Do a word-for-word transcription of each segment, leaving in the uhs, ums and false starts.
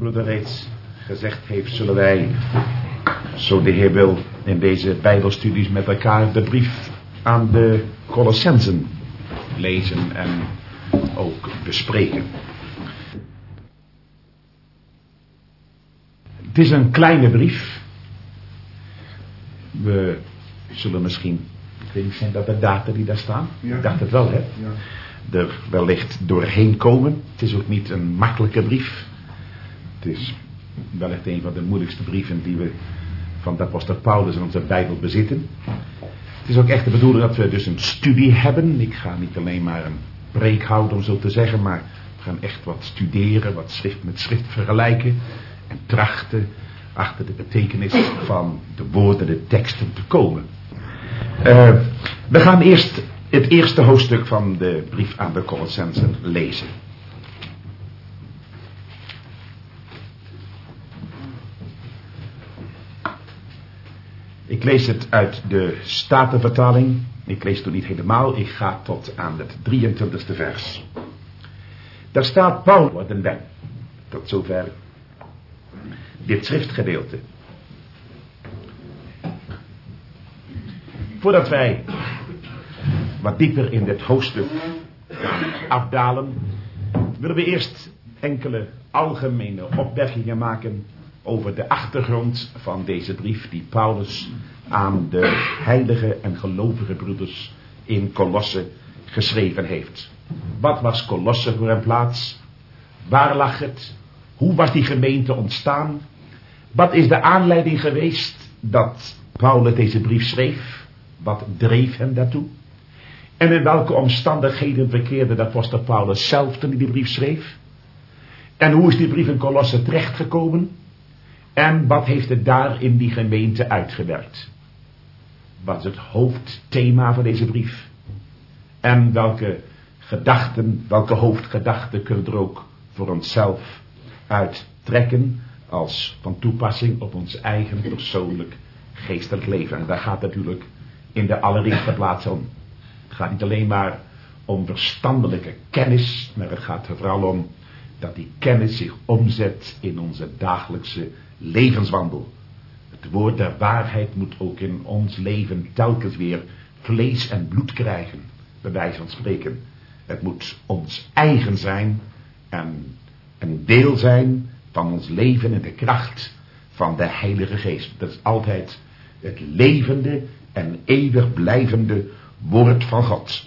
broeder reeds gezegd heeft, zullen wij, zo de Heer wil, in deze bijbelstudies met elkaar de brief aan de Colossensen lezen en ook bespreken. Het is een kleine brief. We zullen misschien, ik weet niet, zijn dat de data die daar staan? Ja. Ik dacht het wel, hè? Ja. Er wellicht doorheen komen. Het is ook niet een makkelijke brief. Het is wellicht een van de moeilijkste brieven die we van de apostel Paulus in onze Bijbel bezitten. Het is ook echt de bedoeling dat we dus een studie hebben. Ik ga niet alleen maar een preek houden om zo te zeggen, maar we gaan echt wat studeren, wat schrift met schrift vergelijken en trachten achter de betekenis van de woorden, de teksten te komen. Uh, we gaan eerst het eerste hoofdstuk van de brief aan de Colossensen lezen. Ik lees het uit de Statenvertaling. Ik lees het niet helemaal. Ik ga tot aan het drieëntwintigste vers. Daar staat Paulus worden bij. Tot zover dit schriftgedeelte. Voordat wij wat dieper in dit hoofdstuk gaan afdalen, willen we eerst enkele algemene opmerkingen maken over de achtergrond van deze brief die Paulus aan de heilige en gelovige broeders in Colosse geschreven heeft. Wat was Colosse voor een plaats? Waar lag het? Hoe was die gemeente ontstaan? Wat is de aanleiding geweest dat Paulus deze brief schreef? Wat dreef hem daartoe? En in welke omstandigheden verkeerde de apostel Paulus zelf toen hij die brief schreef? En hoe is die brief in Colosse terechtgekomen? En wat heeft het daar in die gemeente uitgewerkt? Wat is het hoofdthema van deze brief? En welke gedachten, welke hoofdgedachten kunnen we er ook voor onszelf uit trekken als van toepassing op ons eigen persoonlijk geestelijk leven? En daar gaat natuurlijk in de allereerste plaats om. Het gaat niet alleen maar om verstandelijke kennis, maar het gaat er vooral om dat die kennis zich omzet in onze dagelijkse levenswandel. Het woord der waarheid moet ook in ons leven telkens weer vlees en bloed krijgen, bij wijze van spreken. Het moet ons eigen zijn en een deel zijn van ons leven in de kracht van de Heilige Geest. Dat is altijd het levende en eeuwig blijvende woord van God.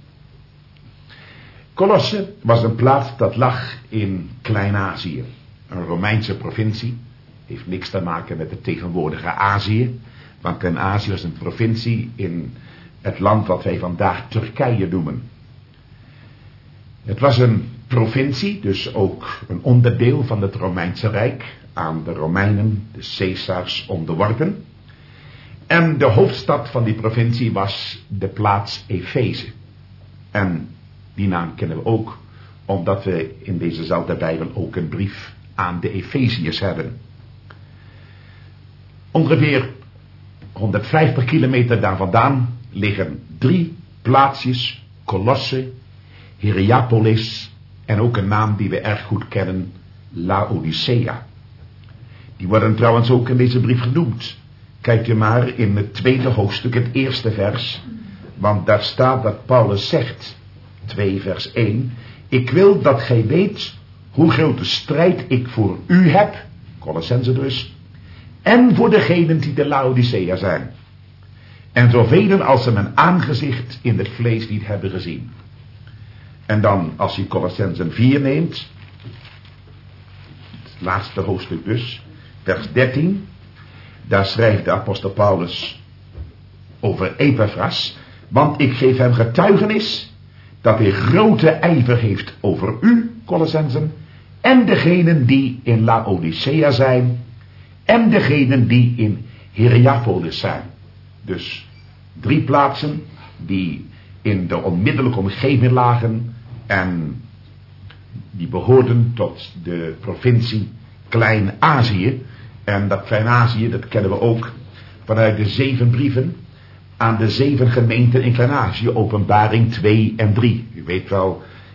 Colosse was een plaats dat lag in Klein-Azië, een Romeinse provincie. Heeft niks te maken met het tegenwoordige Azië, want Klein-Azië was een provincie in het land wat wij vandaag Turkije noemen. Het was een provincie, dus ook een onderdeel van het Romeinse Rijk, aan de Romeinen, de Caesars, onderworpen. En de hoofdstad van die provincie was de plaats Efeze. En die naam kennen we ook, omdat we in dezezelfde Bijbel ook een brief aan de Efeziërs hebben. Ongeveer honderdvijftig kilometer daar vandaan liggen drie plaatsjes, Colosse, Hierapolis en ook een naam die we erg goed kennen, Laodicea. Die worden trouwens ook in deze brief genoemd. Kijk je maar in het tweede hoofdstuk, het eerste vers, want daar staat dat Paulus zegt, twee vers één, ik wil dat gij weet hoe grote strijd ik voor u heb, Colossenzen dus, en voor degenen die de Laodicea zijn. En zoveel als ze mijn aangezicht in het vlees niet hebben gezien. En dan als je Colossenzen vier neemt, het laatste hoofdstuk dus, vers dertien, daar schrijft de apostel Paulus over Epaphras, want ik geef hem getuigenis dat hij grote ijver heeft over u, Colossenzen, en degenen die in Laodicea zijn, en degenen die in Hierapolis zijn. Dus drie plaatsen die in de onmiddellijke omgeving lagen en die behoorden tot de provincie Klein-Azië. En dat Klein-Azië, dat kennen we ook vanuit de zeven brieven aan de zeven gemeenten in Klein-Azië, Openbaring twee en drie. U weet wel,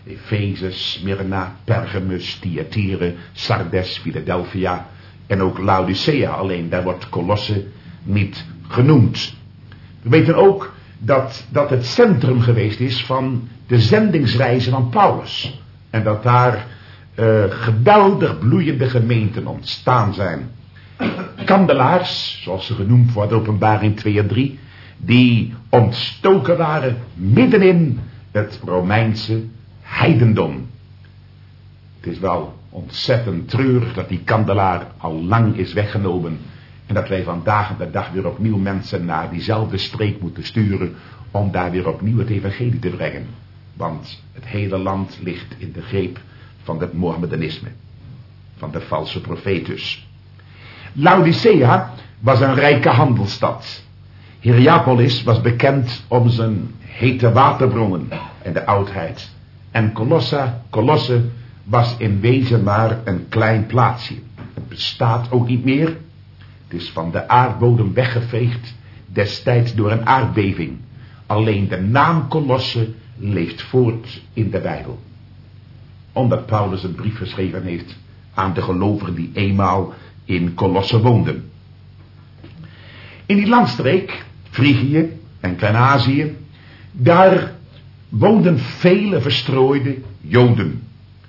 Efeze, Smyrna, Pergamus, Thyatira, Sardes, Philadelphia en ook Laodicea. Alleen daar wordt Colosse niet genoemd. We weten ook dat dat het centrum geweest is van de zendingsreizen van Paulus. En dat daar uh, geweldig bloeiende gemeenten ontstaan zijn. Kandelaars, zoals ze genoemd worden, Openbaring twee en drie, die ontstoken waren middenin het Romeinse heidendom. Het is wel ontzettend treurig dat die kandelaar al lang is weggenomen en dat wij vandaag de dag weer opnieuw mensen naar diezelfde streek moeten sturen om daar weer opnieuw het evangelie te brengen. Want het hele land ligt in de greep van het Mohammedanisme, van de valse profetus. Laodicea was een rijke handelsstad. Hierapolis was bekend om zijn hete waterbronnen en de oudheid. En Colossa, Colosse was in wezen maar een klein plaatsje. Het bestaat ook niet meer. Het is van de aardbodem weggeveegd, destijds door een aardbeving. Alleen de naam Colosse leeft voort in de Bijbel. Omdat Paulus een brief geschreven heeft aan de gelovigen die eenmaal in Colosse woonden. In die landstreek, Frigië en Klein-Azië, daar woonden vele verstrooide Joden.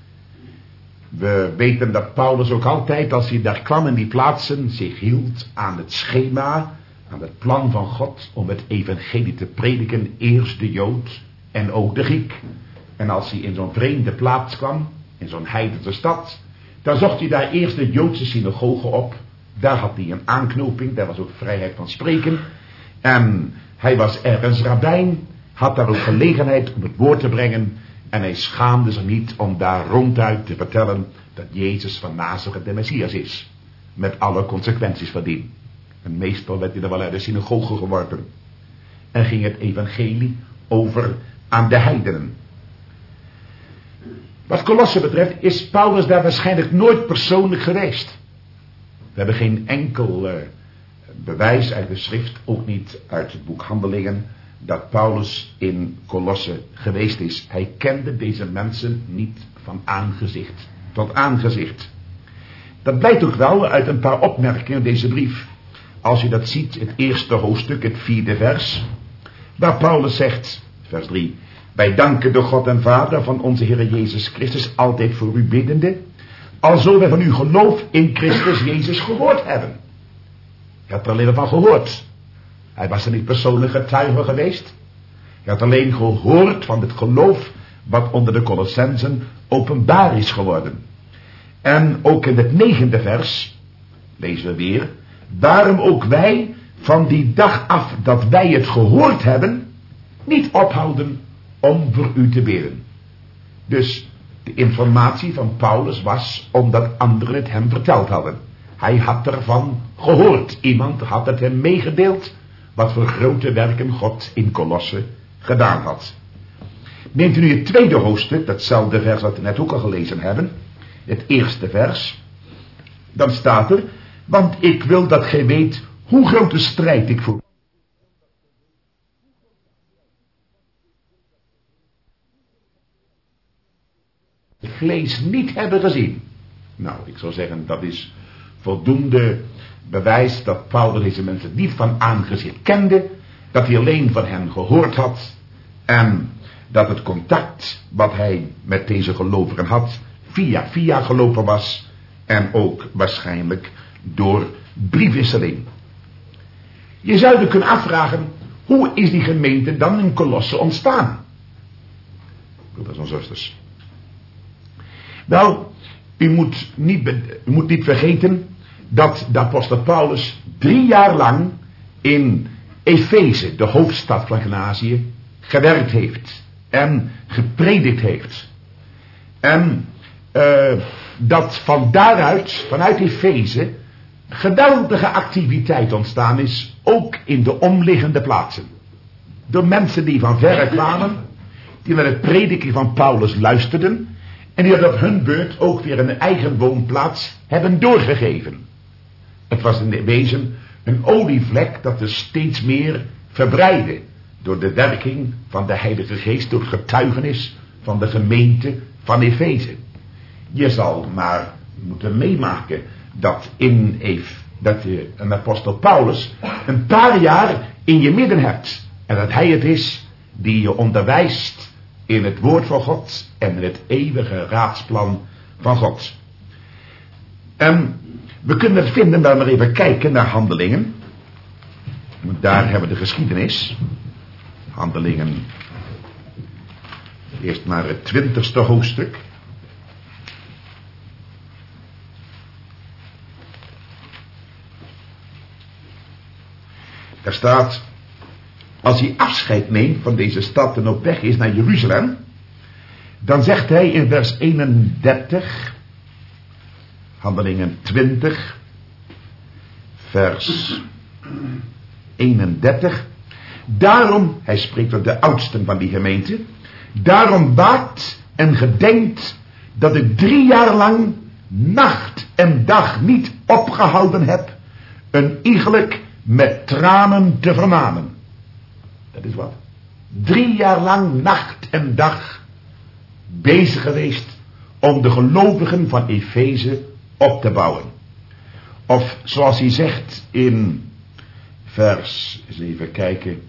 We weten dat Paulus ook altijd, als hij daar kwam in die plaatsen, zich hield aan het schema, aan het plan van God om het evangelie te prediken, eerst de Jood en ook de Griek. En als hij in zo'n vreemde plaats kwam, in zo'n heidense stad, dan zocht hij daar eerst de Joodse synagoge op. Daar had hij een aanknoping, daar was ook vrijheid van spreken. En hij was ergens rabbijn, had daar ook gelegenheid om het woord te brengen. En hij schaamde zich niet om daar ronduit te vertellen dat Jezus van Nazareth de Messias is. Met alle consequenties van dien. En meestal werd hij er wel uit de synagoge geworpen. En ging het evangelie over aan de heidenen. Wat Colosse betreft is Paulus daar waarschijnlijk nooit persoonlijk geweest. We hebben geen enkel uh, bewijs uit de schrift, ook niet uit het boek Handelingen, dat Paulus in Colosse geweest is. Hij kende deze mensen niet van aangezicht tot aangezicht. Dat blijkt ook wel uit een paar opmerkingen in deze brief. Als je dat ziet, het eerste hoofdstuk, het vierde vers, waar Paulus zegt, vers drie, wij danken de God en Vader van onze Heer Jezus Christus altijd voor u biddende, alzo wij van uw geloof in Christus Jezus gehoord hebben. Hij had er alleen van gehoord. Hij was er niet persoonlijk getuige geweest. Hij had alleen gehoord van het geloof wat onder de Colossensen openbaar is geworden. En ook in het negende vers, lezen we weer, daarom ook wij van die dag af dat wij het gehoord hebben, niet ophouden om voor u te bidden. Dus de informatie van Paulus was omdat anderen het hem verteld hadden. Hij had ervan gehoord. Iemand had het hem meegedeeld wat voor grote werken God in Colosse gedaan had. Neemt u nu het tweede hoofdstuk, datzelfde vers dat we net ook al gelezen hebben, het eerste vers, dan staat er, want ik wil dat gij weet hoe grote strijd ik voer. Het vlees niet hebben gezien. Nou, ik zou zeggen, dat is voldoende bewijs dat Paulus deze mensen niet van aangezicht kende, dat hij alleen van hen gehoord had en dat het contact wat hij met deze gelovigen had via via gelopen was en ook waarschijnlijk door briefwisseling. Je zou je kunnen afvragen, hoe is die gemeente dan in Colosse ontstaan? Broeders en zusters. Wel, u moet niet, u moet niet vergeten dat de apostel Paulus drie jaar lang in Efeze, de hoofdstad van Klein-Azië, gewerkt heeft en gepredikt heeft. En uh, dat van daaruit, vanuit Efeze, geweldige activiteit ontstaan is, ook in de omliggende plaatsen. Door mensen die van verre kwamen, die naar het prediken van Paulus luisterden, en die dat op hun beurt ook weer een eigen woonplaats hebben doorgegeven. Het was in wezen een olievlek dat er steeds meer verbreidde door de werking van de Heilige Geest, door het getuigenis van van de gemeente van Efeze. Je zal maar moeten meemaken dat in Ef, dat je een apostel Paulus een paar jaar in je midden hebt. En dat hij het is die je onderwijst in het woord van God en in het eeuwige raadsplan van God. En we kunnen het vinden, maar maar even kijken naar Handelingen. Want daar hebben we de geschiedenis. Handelingen, eerst maar het twintigste hoofdstuk. Daar staat, als hij afscheid neemt van deze stad en op weg is naar Jeruzalem, dan zegt hij in vers eenendertig, Handelingen twintig, vers eenendertig, daarom, hij spreekt tot de oudsten van die gemeente, daarom waakt en gedenkt dat ik drie jaar lang nacht en dag niet opgehouden heb, een iegelijk met tranen te vermanen. Dat is wat. Drie jaar lang nacht en dag bezig geweest om de gelovigen van Efeze op te bouwen. Of zoals hij zegt in vers, eens even kijken,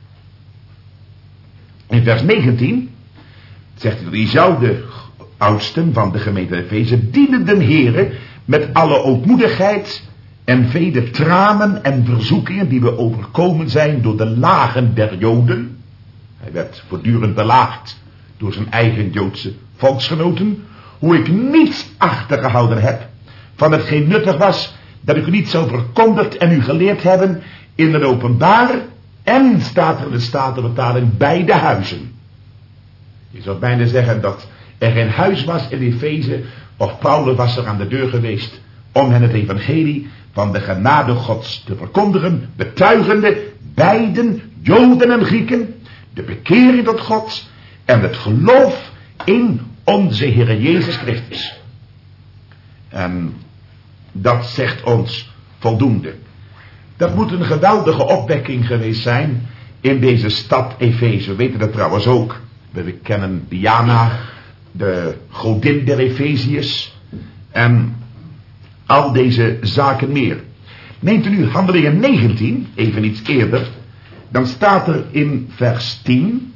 in vers negentien, zegt hij dat diezelfde oudsten van de gemeente Efeze dienen den Here met alle ootmoedigheid en vele tranen en verzoekingen die we overkomen zijn door de lagen der Joden. Hij werd voortdurend belaagd door zijn eigen Joodse volksgenoten. Hoe ik niets achtergehouden heb van hetgeen nuttig was, dat ik u niet zou verkondigd en u geleerd hebben in het openbaar, en staat er in de Statenvertaling beide huizen. Je zou bijna zeggen dat er geen huis was in Efeze, of Paulus was er aan de deur geweest om hen het evangelie van de genade Gods te verkondigen, betuigende beiden, Joden en Grieken, de bekering tot God en het geloof in onze Heer Jezus Christus. En dat zegt ons voldoende. Dat moet een geweldige opwekking geweest zijn in deze stad Efeze. We weten dat trouwens ook. We kennen Diana, de godin der Efeziërs, en al deze zaken meer. Neemt u nu Handelingen negentien, even iets eerder, dan staat er in vers tien,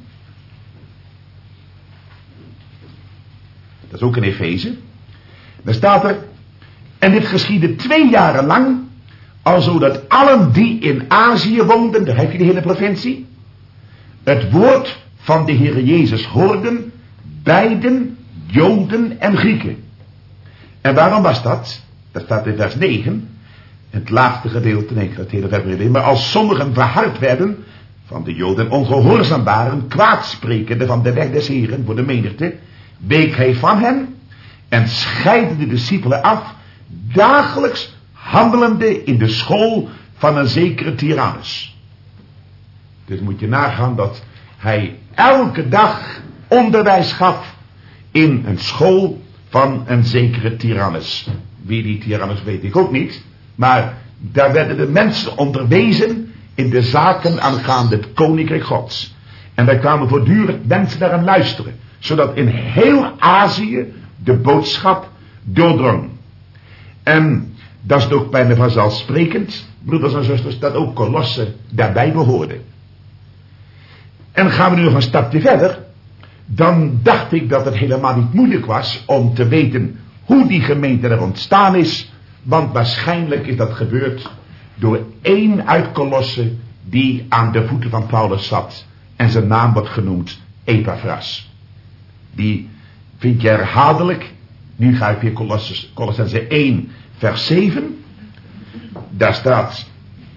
dat is ook in Efeze, dan staat er, en dit geschiedde twee jaren lang, alzo dat allen die in Azië woonden, daar heb je de hele provincie, het woord van de Heer Jezus hoorden, beiden Joden en Grieken. En waarom was dat? Dat staat in vers negen, het laatste gedeelte, nee, het hele vers, maar als sommigen verhard werden van de Joden ongehoorzaam waren, kwaadsprekende van de weg des Heren voor de menigte, week hij van hen en scheidde de discipelen af, dagelijks handelende in de school van een zekere Tyrannus. Dus moet je nagaan dat hij elke dag onderwijs gaf in een school van een zekere Tyrannus. Wie die Tyrannus weet ik ook niet, maar daar werden de mensen onderwezen in de zaken aangaande het koninkrijk Gods. En daar kwamen voortdurend mensen naar aan luisteren, zodat in heel Azië de boodschap doordrong. En dat is ook bijna vanzelfsprekend, broeders en zusters, dat ook Kolosse daarbij behoorden. En gaan we nu nog een stapje verder, dan dacht ik dat het helemaal niet moeilijk was om te weten hoe die gemeente er ontstaan is, want waarschijnlijk is dat gebeurd door één uit Kolosse die aan de voeten van Paulus zat en zijn naam wordt genoemd Epaphras. Die vind je herhaaldelijk, nu ga ik weer Colossus, Colossense één vers zeven, daar staat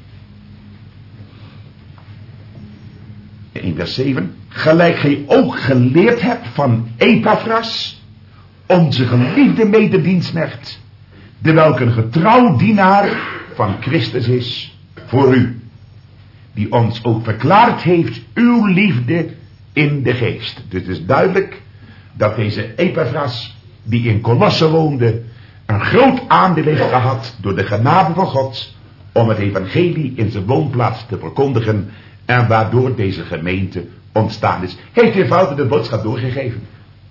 in vers zeven, gelijk gij ook geleerd hebt van Epaphras, onze geliefde mededienstknecht, de welke een getrouw dienaar van Christus is voor u, die ons ook verklaard heeft uw liefde in de geest. Dus het is duidelijk dat deze Epaphras, die in Kolosse woonde, een groot aandeel heeft gehad door de genade van God om het evangelie in zijn woonplaats te verkondigen, en waardoor deze gemeente ontstaan is. Heeft eenvoudig de boodschap doorgegeven.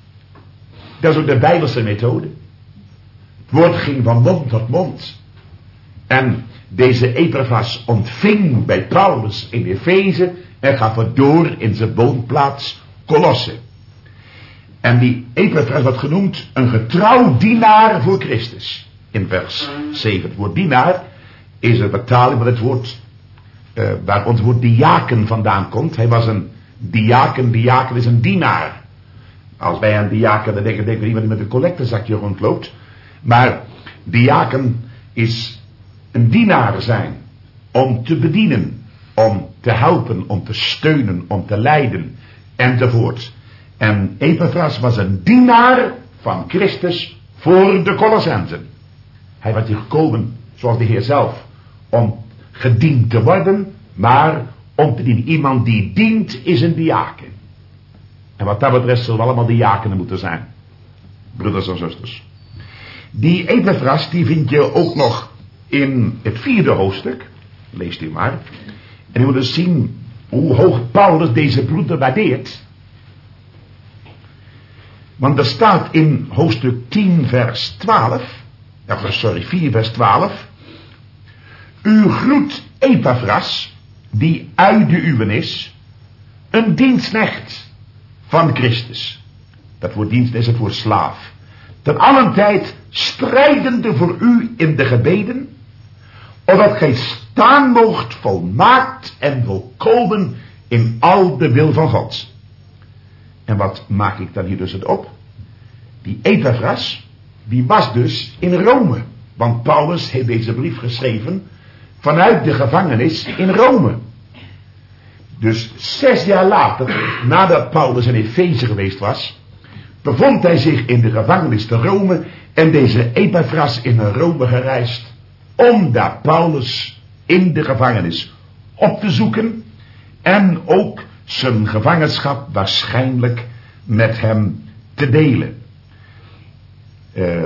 Dat is ook de Bijbelse methode. Het woord ging van mond tot mond. En deze Epaphras ontving bij Paulus in Efeze en gaf het door in zijn woonplaats Colosse. En die Epaphras wordt genoemd een getrouw dienaar voor Christus. In vers zeven. Het woord dienaar is een vertaling van het woord uh, waar ons woord diaken vandaan komt. Hij was een diaken. Diaken is een dienaar. Als wij aan diaken dan denken, denken we iemand die met een collectezakje rondloopt. Maar diaken is een dienaar zijn. Om te bedienen. Om te helpen. Om te steunen. Om te leiden. Enzovoort. En Epaphras was een dienaar van Christus voor de Colossensen. Hij was hier gekomen, zoals de Heer zelf, om gediend te worden, maar om te dienen. Iemand die dient is een diaken. En wat dat betreft zullen we allemaal diakenen moeten zijn. Broeders en zusters. Die Epaphras, die vind je ook nog in het vierde hoofdstuk. Leest u maar. En u moet dus zien hoe hoog Paulus deze broeder waardeert. Want er staat in hoofdstuk tien vers twaalf. Ja, sorry, vier vers twaalf. U groet Epaphras, die uit de uwen is, een dienstknecht van Christus. Dat woord dienst is het woord slaaf. Ten allen tijd strijdende voor u in de gebeden, opdat gij staan moogt volmaakt en volkomen in al de wil van God. En wat maak ik dan hier dus het op? Die Epaphras, die was dus in Rome. Want Paulus heeft deze brief geschreven vanuit de gevangenis in Rome. Dus zes jaar later, nadat Paulus in Efeze geweest was, bevond hij zich in de gevangenis te Rome en deze Epaphras in Rome gereisd om daar Paulus in de gevangenis op te zoeken en ook zijn gevangenschap waarschijnlijk met hem te delen. Uh,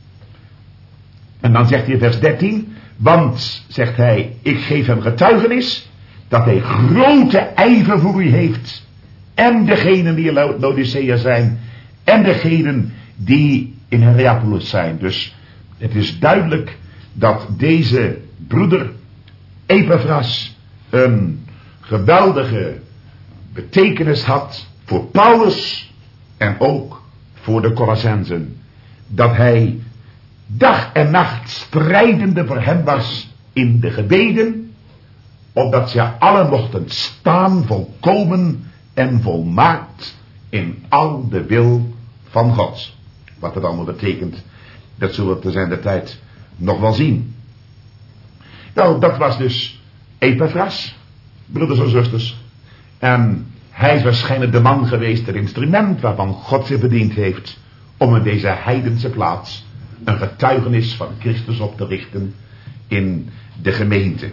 en dan zegt hij in vers dertien, want, zegt hij, ik geef hem getuigenis dat hij grote ijver voor u heeft en degenen die in Laodicea zijn en degenen die in Hierapolis zijn. Dus het is duidelijk dat deze broeder Epaphras een geweldige betekenis had voor Paulus en ook voor de Colossensen. Dat hij dag en nacht strijdende voor hem was in de gebeden, opdat zij allen mochten staan volkomen en volmaakt in al de wil van God. Wat dat allemaal betekent, dat zullen we te zijn de tijd nog wel zien. Nou, dat was dus Epaphras, broeders en zusters. En hij is waarschijnlijk de man geweest, het instrument waarvan God zich bediend heeft om in deze heidense plaats een getuigenis van Christus op te richten in de gemeente.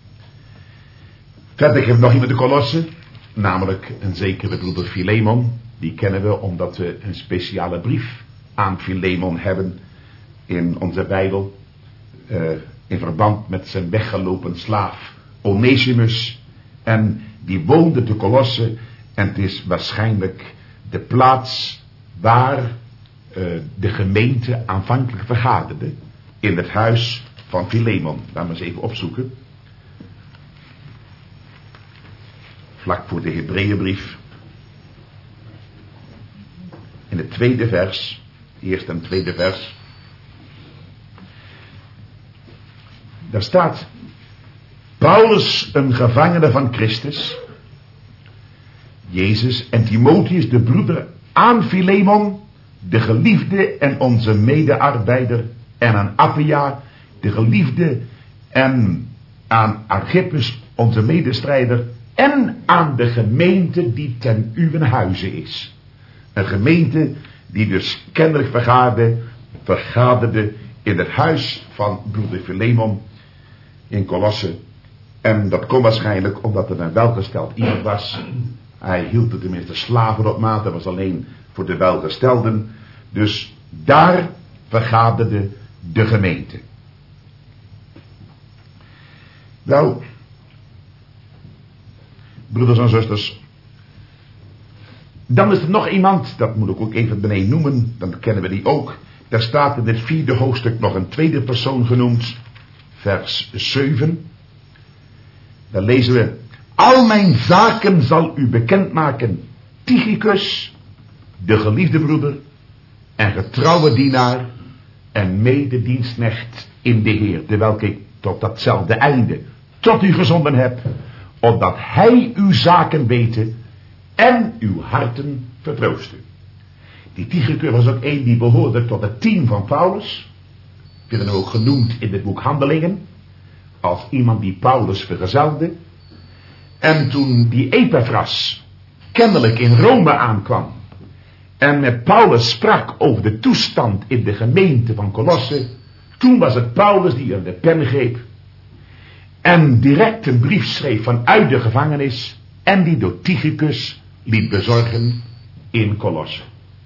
Verder hebben we nog iemand de Kolossen, namelijk een zekere broeder Filemon. Die kennen we omdat we een speciale brief aan Filemon hebben in onze Bijbel, uh, in verband met zijn weggelopen slaaf Onesimus. En die woonde te Kolosse en het is waarschijnlijk de plaats waar uh, de gemeente aanvankelijk vergaderde, in het huis van Filemon. Laten we eens even opzoeken. Vlak voor de Hebreeënbrief. In het tweede vers, eerste en tweede vers. Daar staat: Paulus, een gevangene van Christus, Jezus, en Timotheus, de broeder, aan Filemon, de geliefde en onze medearbeider, en aan Appia, de geliefde, en aan Archippus, onze medestrijder, en aan de gemeente die ten uwen huize is. Een gemeente die dus kennelijk vergaderde, vergaderde in het huis van broeder Filemon in Colosse. En dat kon waarschijnlijk omdat het een welgesteld iemand was. Hij hield er tenminste slaven op maat, dat was alleen voor de welgestelden. Dus daar vergaderde de gemeente. Nou, broeders en zusters, Dan is er nog iemand, dat moet ik ook even beneden noemen, dan kennen we die ook. Daar staat in het vierde hoofdstuk nog een tweede persoon genoemd, vers zeven. Daar lezen we: al mijn zaken zal u bekendmaken, Tychicus, de geliefde broeder en getrouwe dienaar en mededienstknecht in de Heer, terwijl ik tot datzelfde einde tot u gezonden heb, opdat hij uw zaken weten en uw harten vertroosten. Die Tychicus was ook een die behoorde tot het team van Paulus. We werden ook genoemd in het boek Handelingen als iemand die Paulus vergezelde. En toen die Epaphras kennelijk in Rome aankwam en met Paulus sprak over de toestand in de gemeente van Colosse, toen was het Paulus die er de pen greep en direct een brief schreef vanuit de gevangenis en die door Tychicus liet bezorgen in Colosse.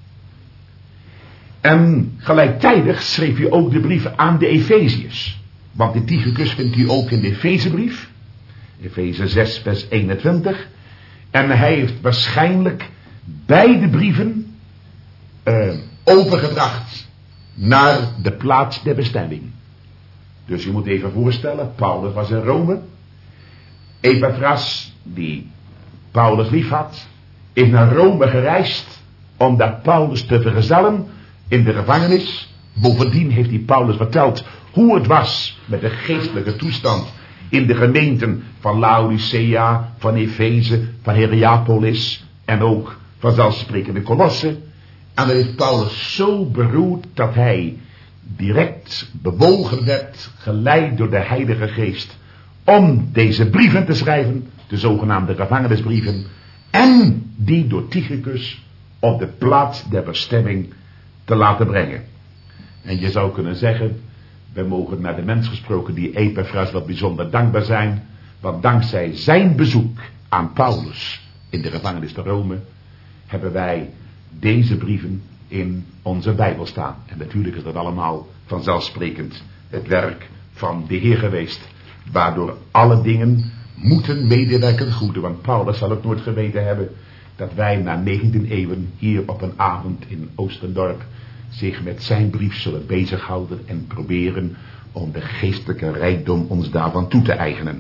En gelijktijdig schreef hij ook de brief aan de Efeziërs. Want die Tychicus vindt u ook in de Efezebrief. Efeze zes vers eenentwintig. En hij heeft waarschijnlijk beide brieven uh, overgebracht naar de plaats der bestemming. Dus je moet even voorstellen, Paulus was in Rome. Epaphras, die Paulus lief had, is naar Rome gereisd om daar Paulus te vergezellen in de gevangenis. Bovendien heeft hij Paulus verteld hoe het was met de geestelijke toestand in de gemeenten van Laodicea, van Efeze, van Hierapolis en ook vanzelfsprekend in Colosse. En dan heeft Paulus zo beroerd dat hij direct bewogen werd, geleid door de Heilige Geest, om deze brieven te schrijven, de zogenaamde gevangenisbrieven, en die door Tychicus op de plaats der bestemming te laten brengen. En je zou kunnen zeggen, we mogen naar de mens gesproken die Epaphras wat bijzonder dankbaar zijn, want dankzij zijn bezoek aan Paulus in de gevangenis te Rome, hebben wij deze brieven in onze Bijbel staan. En natuurlijk is dat allemaal vanzelfsprekend het werk van de Heer geweest, waardoor alle dingen moeten medewerken goede, want Paulus zal ook nooit geweten hebben dat wij na negentien eeuwen hier op een avond in Oostendorp zich met zijn brief zullen bezighouden en proberen om de geestelijke rijkdom ons daarvan toe te eigenen.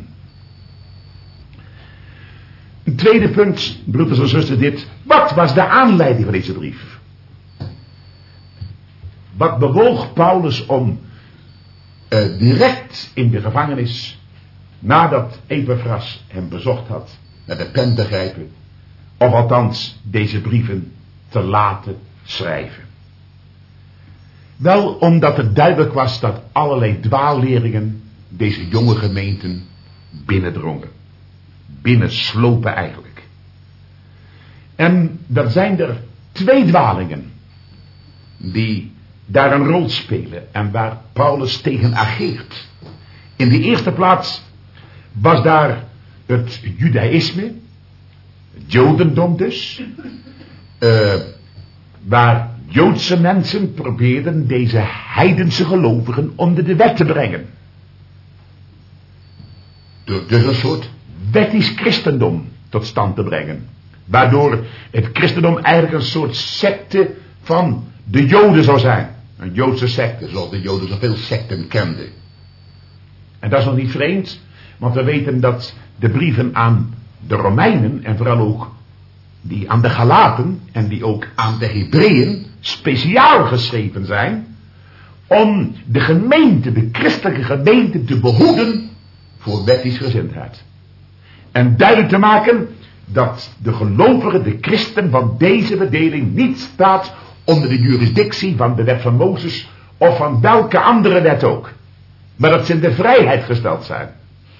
Een tweede punt, broeders en zusters, dit. Wat was de aanleiding van deze brief? Wat bewoog Paulus om uh, direct in de gevangenis, nadat Epaphras hem bezocht had, naar de pen te grijpen, of althans deze brieven te laten schrijven? Wel, omdat het duidelijk was dat allerlei dwaalleringen deze jonge gemeenten binnendrongen. Binnenslopen eigenlijk. En er zijn er twee dwalingen die daar een rol spelen en waar Paulus tegen ageert. In de eerste plaats was daar het judaïsme, het jodendom dus, uh, waar Joodse mensen probeerden deze heidense gelovigen onder de wet te brengen. Door dus een soort wettisch christendom tot stand te brengen. Waardoor het christendom eigenlijk een soort secte van de Joden zou zijn. Een Joodse secte, zoals de Joden zoveel secten kenden. En dat is nog niet vreemd, want we weten dat de brieven aan de Romeinen en vooral ook die aan de Galaten en die ook aan de Hebreeën speciaal geschreven zijn om de gemeente, de christelijke gemeente te behoeden voor wettisch gezindheid. En duidelijk te maken dat de gelovige, de christen van deze bedeling niet staat onder de jurisdictie van de wet van Mozes of van welke andere wet ook. Maar dat ze in de vrijheid gesteld zijn.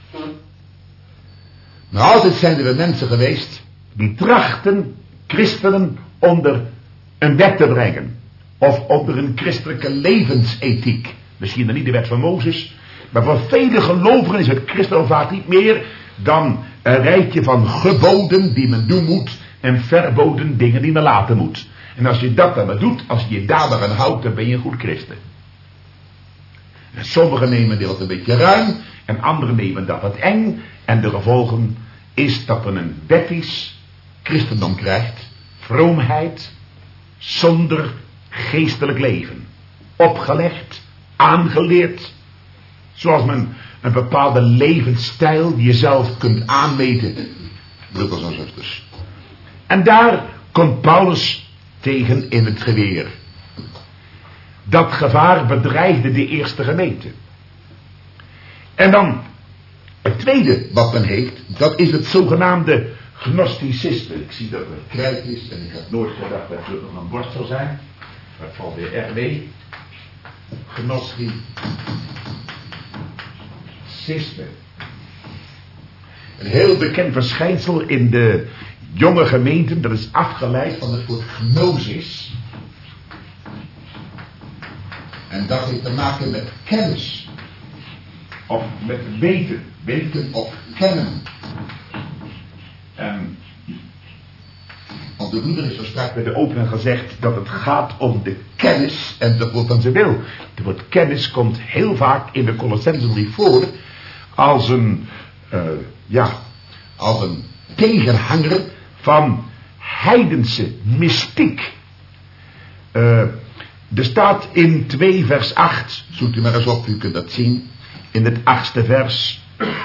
Maar altijd zijn er mensen geweest die trachten christenen onder een wet te brengen. Of onder een christelijke levensethiek. Misschien dan niet de wet van Mozes. Maar voor vele gelovigen is het christendom vaak niet meer dan een rijtje van geboden die men doen moet. En verboden dingen die men laten moet. En als je dat dan maar doet, als je je daar maar aan houdt, dan ben je een goed christen. En sommigen nemen dit wat een beetje ruim. En anderen nemen dat wat eng. En de gevolgen is dat men een wettisch christendom krijgt. vroomheid zonder geestelijk leven. Opgelegd, aangeleerd, zoals men een bepaalde levensstijl die je zelf kunt aanmeten. Broeders en zusters. En daar komt Paulus tegen in het geweer. Dat gevaar bedreigde de eerste gemeente. En dan het tweede wat men heeft, dat is het zogenaamde gnosticisme. Ik zie dat er krijt is en ik had nooit gedacht dat het nog een bord zou zijn. Maar het valt weer erg mee. Gnosticisme. Een heel bekend verschijnsel in de jonge gemeenten, dat is afgeleid van het woord gnosis. En dat heeft te maken met kennis. Of met weten. Weten of kennen. En want de broeder is zo straks bij de opening gezegd dat het gaat om de kennis enzovoort van zijn wil. Het woord kennis komt heel vaak in de Colossensenbrief voor als een, uh, ja, als een tegenhanger van heidense mystiek. Uh, er staat in twee vers acht, zoekt u maar eens op, u kunt dat zien, in het achtste vers.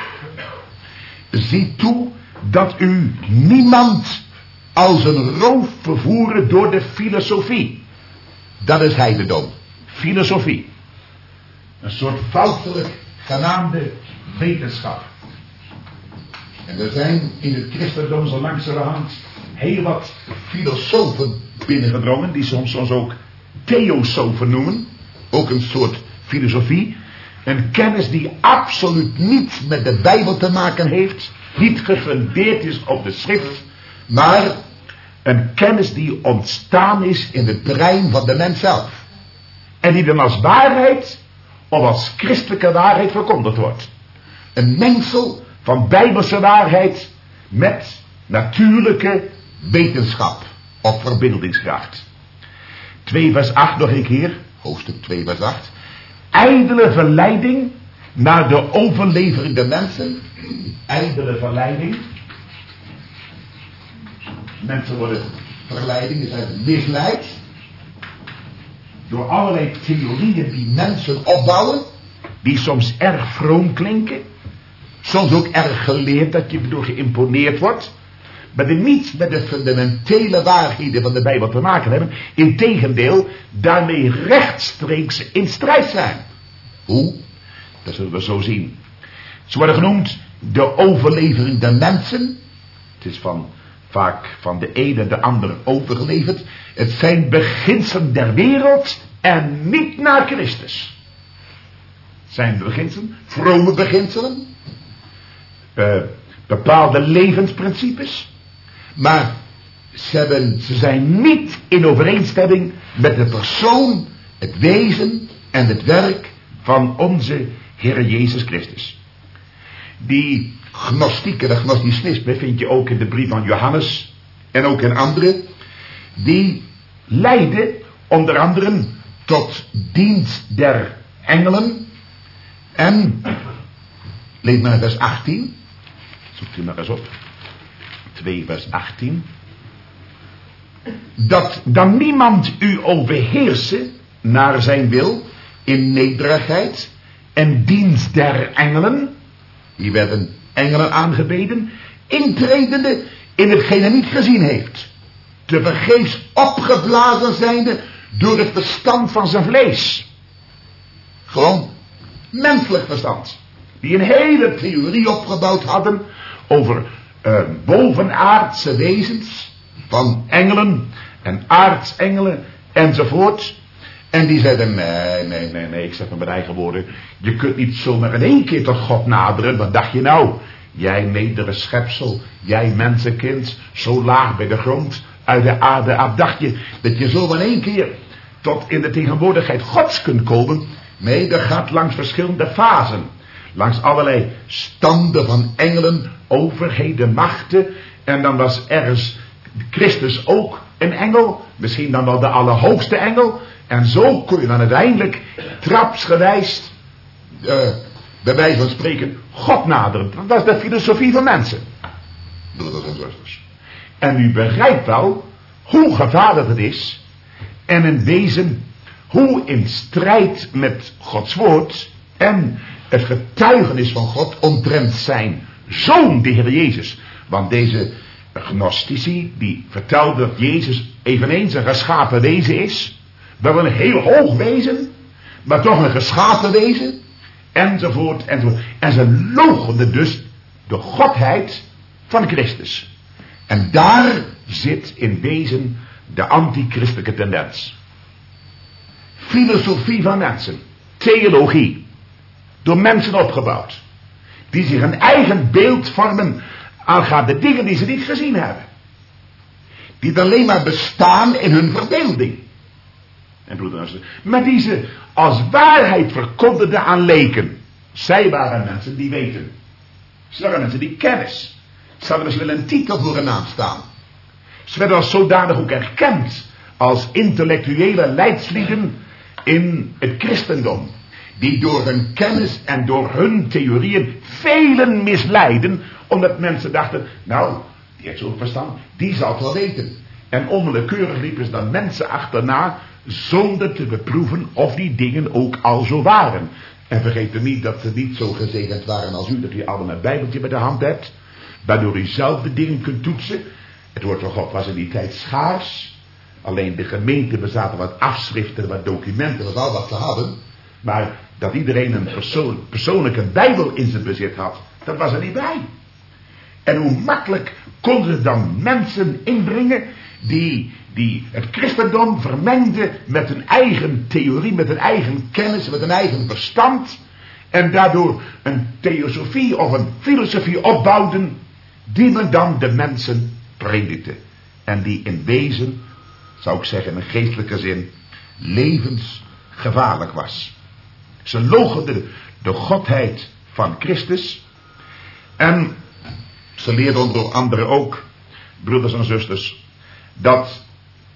Zie toe dat u niemand als een roof vervoeren door de filosofie. Dat is heidendom. Filosofie. Een soort foutelijk genaamde wetenschap. En er zijn in het christendom zo langzamerhand heel wat filosofen binnengedrongen, die soms ons ook theosofen noemen. Ook een soort filosofie. Een kennis die absoluut niets met de Bijbel te maken heeft. Niet gefundeerd is op de schrift. Maar een kennis die ontstaan is in het brein van de mens zelf. En die dan als waarheid of als christelijke waarheid verkondigd wordt. Een mengsel van bijbelse waarheid met natuurlijke wetenschap of verbeeldingskracht. twee vers acht nog een keer. Hoofdstuk twee vers acht. Ijdele verleiding naar de overlevering der mensen. Ijdele verleiding. Mensen worden verleiding, zijn misleid. Door allerlei theorieën die mensen opbouwen. Die soms erg vroom klinken. Soms ook erg geleerd dat je erdoor geïmponeerd wordt. Maar die niets met de fundamentele waarheden van de Bijbel te maken hebben. Integendeel, daarmee rechtstreeks in strijd zijn. Hoe? Dat zullen we zo zien. Ze worden genoemd de overlevering der mensen. Het is van, vaak van de ene de andere overgeleverd. Het zijn beginselen der wereld en niet naar Christus. Zijn de beginselen, vrome beginselen. Uh, bepaalde levensprincipes. Maar ze, hebben, ze zijn niet in overeenstemming met de persoon, het wezen en het werk van onze Heer Jezus Christus. Die gnostieken, de gnosticisme vind je ook in de brief van Johannes en ook in andere. Die leiden onder andere tot dienst der engelen. En, lees maar vers achttien. Zoekt u maar eens op. twee vers achttien. Dat dan niemand u overheersen naar zijn wil in nederigheid en dienst der engelen. Hier werden engelen aangebeden, intredende in hetgeen hij niet gezien heeft. Te vergeefs opgeblazen zijnde door het verstand van zijn vlees. Gewoon menselijk verstand. Die een hele theorie opgebouwd hadden over uh, bovenaardse wezens van engelen en aartsengelen enzovoort. En die zeiden, nee, nee, nee, nee, ik zeg maar met eigen woorden, je kunt niet zomaar in één keer tot God naderen. Wat dacht je nou? Jij nedere schepsel, jij mensenkind, zo laag bij de grond, uit de aarde af, dacht je dat je zo in één keer tot in de tegenwoordigheid Gods kunt komen? Nee, dat gaat langs verschillende fasen. Langs allerlei standen van engelen, overheden, machten. En dan was ergens Christus ook een engel. Misschien dan wel de allerhoogste engel. En zo kun je dan uiteindelijk trapsgewijs, uh, bij wijze van spreken, God naderen. Dat is de filosofie van mensen. Broeders en zusters. En u begrijpt wel hoe gevaarlijk het is en in wezen hoe in strijd met Gods woord en het getuigenis van God omtrent zijn zoon, de Heer Jezus. Want deze gnostici die vertelden dat Jezus eveneens een geschapen wezen is, wel een heel hoog wezen, maar toch een geschapen wezen, enzovoort, enzovoort. En ze loochenden dus de godheid van Christus. En daar zit in wezen de antichristelijke tendens. Filosofie van mensen, theologie, door mensen opgebouwd, die zich een eigen beeld vormen aangaande dingen die ze niet gezien hebben, die alleen maar bestaan in hun verbeelding, en broeders, maar die ze als waarheid verkondigden aan leken. Zij waren mensen die weten, ze waren mensen die kennis, ze hadden misschien wel een titel voor hun naam staan, ze werden als zodanig ook erkend als intellectuele leidslieden in het christendom, die door hun kennis en door hun theorieën velen misleiden, omdat mensen dachten, nou, die heeft zo'n verstand, die zal het wel weten. En onwillekeurig liepen ze dan mensen achterna, zonder te beproeven of die dingen ook al zo waren. En vergeet er niet dat ze niet zo gezegend waren als u, dat u allemaal een bijbeltje bij de hand hebt, waardoor u zelf de dingen kunt toetsen. Het woord van God was in die tijd schaars. Alleen de gemeente bezaten wat afschriften, wat documenten, wat al wat ze hadden. Maar dat iedereen een persoon, persoonlijke bijbel in zijn bezit had, dat was er niet bij. En hoe makkelijk konden ze dan mensen inbrengen die, die het christendom vermengden met een eigen theorie, met een eigen kennis, met een eigen verstand. En daardoor een theosofie of een filosofie opbouwden die men dan de mensen predikte. En die in wezen, zou ik zeggen in een geestelijke zin, levensgevaarlijk was. Ze loochenden de godheid van Christus. En ze leerden onder andere ook, broeders en zusters, dat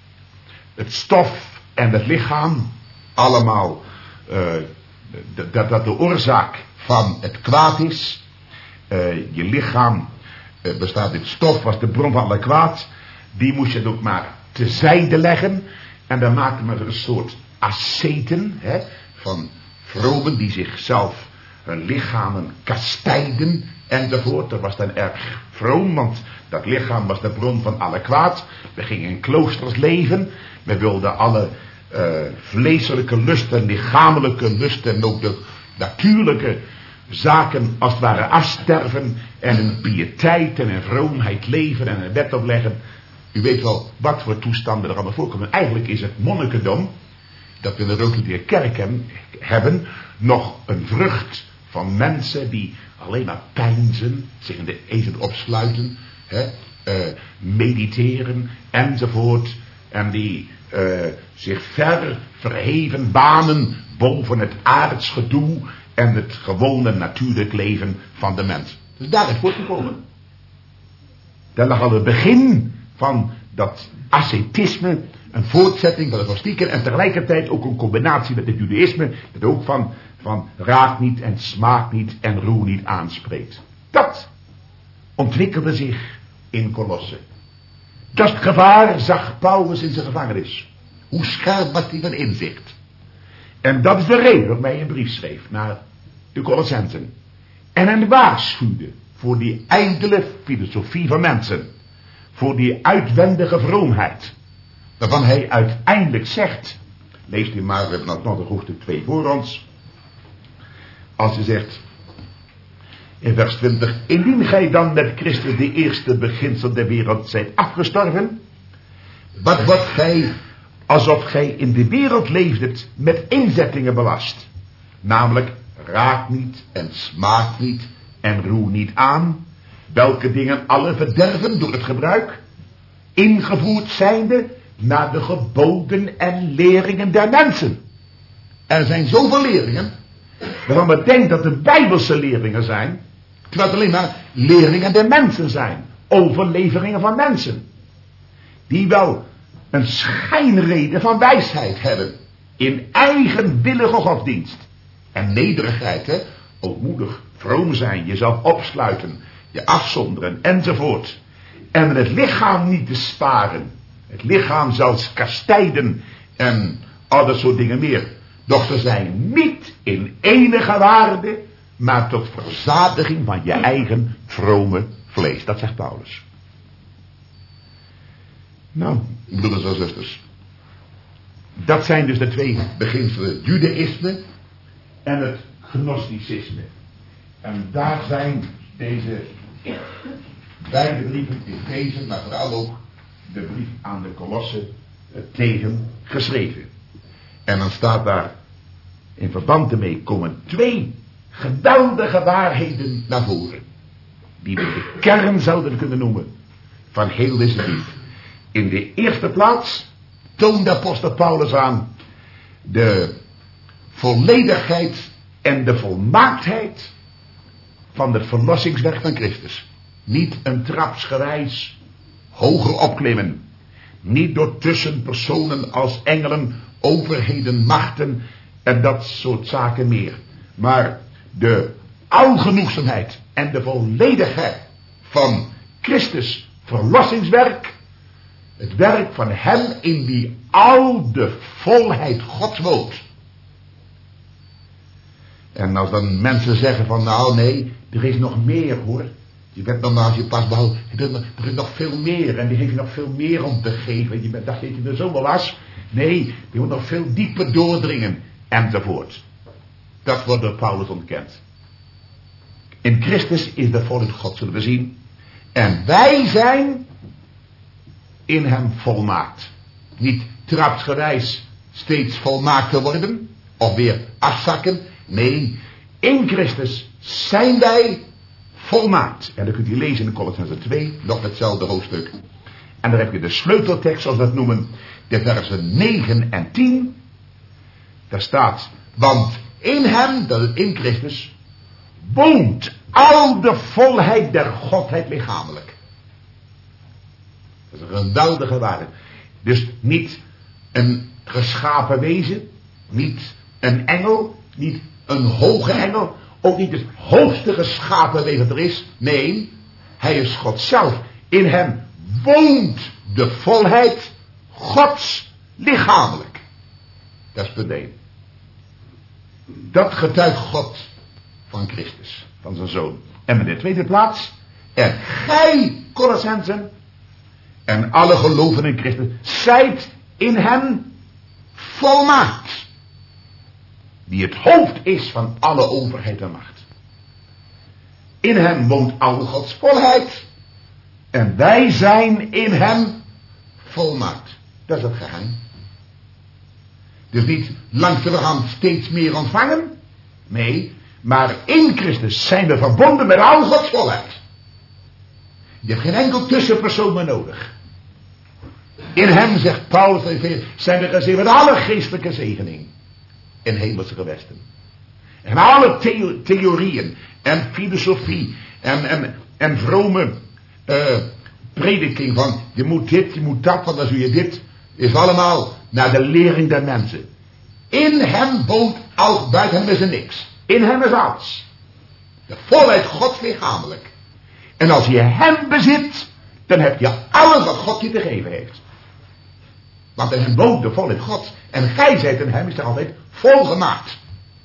het stof en het lichaam allemaal, uh, dat dat de oorzaak van het kwaad is. Uh, je lichaam uh, bestaat uit stof, was de bron van alle kwaad. Die moest je ook maar tezijde leggen. En dan maakte men er een soort asceten, hè, van vromen die zichzelf hun lichamen kastijden enzovoort. Dat was dan erg vroom, want dat lichaam was de bron van alle kwaad. We gingen in kloosters leven. We wilden alle uh, vleeselijke lusten, lichamelijke lusten en ook de natuurlijke zaken als het ware afsterven en in piëteit en in vroomheid leven en een wet opleggen. U weet wel wat voor toestanden er allemaal voorkomen. Eigenlijk is het monnikendom, dat we in de Rood-Katholieke kerk hebben, nog een vrucht van mensen die alleen maar peinzen, zich in de ezel opsluiten, hè, uh, mediteren enzovoort, en die uh, zich ver verheven banen boven het aards gedoe en het gewone natuurlijk leven van de mens. Dus daar is voortgekomen. Daar lag al het begin van dat ascetisme, een voortzetting van de gnostieken en tegelijkertijd ook een combinatie met het judaïsme, dat ook van, van raak niet en smaak niet en roer niet aanspreekt. Dat ontwikkelde zich in Kolosse. Dat gevaar zag Paulus in zijn gevangenis. Hoe scherp was hij van inzicht. En dat is de reden waarom hij een brief schreef naar de Colossensen. En hen waarschuwde voor die ijdele filosofie van mensen. Voor die uitwendige vroomheid. Waarvan hij uiteindelijk zegt, leest u maar, we hebben nog een hoofdstuk twee voor ons. Als hij zegt, in vers twintig, indien gij dan met Christus de eerste beginsel der wereld zijt afgestorven, wat wordt gij, alsof gij in de wereld leefdet, met inzettingen belast. Namelijk, raak niet en smaak niet en roer niet aan, welke dingen alle verderven door het gebruik, ingevoerd zijnde naar de geboden en leringen der mensen. Er zijn zoveel leringen, waarvan men denkt dat het bijbelse leringen zijn, terwijl het alleen maar leringen der mensen zijn, overleveringen van mensen, die wel een schijnreden van wijsheid hebben, in eigenwillige godsdienst en nederigheid, hè, ootmoedig, vroom zijn, jezelf opsluiten, je afzonderen enzovoort, en het lichaam niet te sparen, het lichaam zelfs kastijden en al dat soort dingen meer. Doch ze zijn niet in enige waarde, maar tot verzadiging van je eigen vrome vlees. Dat zegt Paulus. Nou, broeders en zusters, dat zijn dus de twee beginselen. Het judaïsme en het gnosticisme. En daar zijn deze beide brieven in deze, maar vooral ook de brief aan de Kolossen tegen geschreven. En dan staat daar, in verband ermee komen twee geweldige waarheden naar voren, die we de kern zouden kunnen noemen van heel deze brief. In de eerste plaats toont de apostel Paulus aan de volledigheid en de volmaaktheid van het verlossingswerk van Christus. Niet een trapsgewijs hoger opklimmen. Niet door tussenpersonen als engelen, overheden, machten en dat soort zaken meer. Maar de algenoegzaamheid en de volledigheid van Christus verlossingswerk. Het werk van hem in die oude volheid Gods woont. En als dan mensen zeggen van nou nee, er is nog meer hoor. Je bent nog maar als je pas behoud, er is nog veel meer en die heeft je nog veel meer om te geven. Je bent, dacht dat je er zomaar was. Nee, je moet nog veel dieper doordringen enzovoort. Dat wordt door Paulus ontkend. In Christus is de volheid God, zullen we zien. En wij zijn in hem volmaakt. Niet trapsgewijs steeds volmaakt te worden. Of weer afzakken. Nee, in Christus zijn wij volmaakt. En dan kunt u lezen in Kolossenzen twee, nog hetzelfde hoofdstuk. En daar heb je de sleuteltekst, zoals we dat noemen. De versen negen en tien. Daar staat, want in hem, dat is in Christus, woont al de volheid der Godheid lichamelijk. Dat is een geweldige waarde. Dus niet een geschapen wezen, niet een engel, niet een hoge engel, ook niet het hoogste geschapen wezen dat er is. Nee, hij is God zelf. In hem woont de volheid Gods lichamelijk. Dat is punt één. Dat getuigt God van Christus, van zijn zoon. En in de tweede plaats, en gij, Colossensen, en alle geloven in Christus, zijt in hem volmaakt. Die het hoofd is van alle overheid en macht. In hem woont al Gods volheid. En wij zijn in hem volmaakt. Dat is het geheim. Dus niet langzamerhand steeds meer ontvangen. Nee, maar in Christus zijn we verbonden met al Gods volheid. Je hebt geen enkel tussenpersoon meer nodig. In hem, zegt Paulus, zijn we gezegend met alle geestelijke zegening in hemelse gewesten. En alle theo- theorieën en filosofie en, en, en vrome uh, prediking van je moet dit, je moet dat, want dan doe je dit, is allemaal naar de lering der mensen. In hem woont al, buiten hem is er niks. In hem is alles. De volheid Gods lichamelijk. En als je hem bezit, dan heb je alles wat God je te geven heeft. Want in hem woont de volheid Gods. En gij zijt in hem, is er altijd volgemaakt.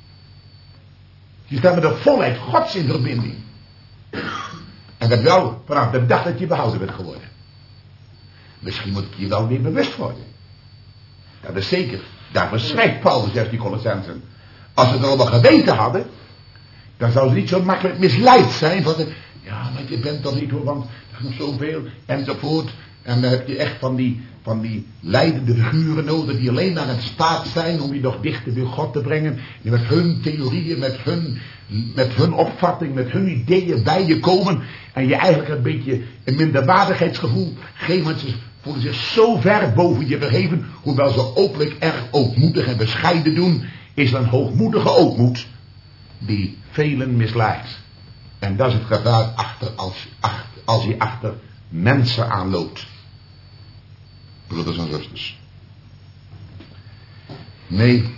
Je staat met de volheid Gods in verbinding. En dat wel vanaf de dag dat je behouden bent geworden. Misschien moet je wel weer bewust worden. Dat is zeker. Daarvoor schrijft Paulus juist die Colossensen. Als ze het allemaal geweten hadden, dan zouden ze niet zo makkelijk misleid zijn. Van de, ja, maar je bent dan niet hoor, want er is nog zoveel enzovoort. En dan heb je echt van die, van die leidende figuren nodig die alleen maar in staat zijn om je nog dichter bij God te brengen. Die met hun theorieën, met hun, met hun opvatting, met hun ideeën bij je komen. En je eigenlijk een beetje een minderwaardigheidsgevoel geven. Want ze voelen zich zo ver boven je verheven. Hoewel ze openlijk erg ootmoedig en bescheiden doen. Is een hoogmoedige ootmoed die velen misleidt. En dat is het gevaar achter als, achter, als je achter mensen aanloopt. Broeders en zusters. Nee.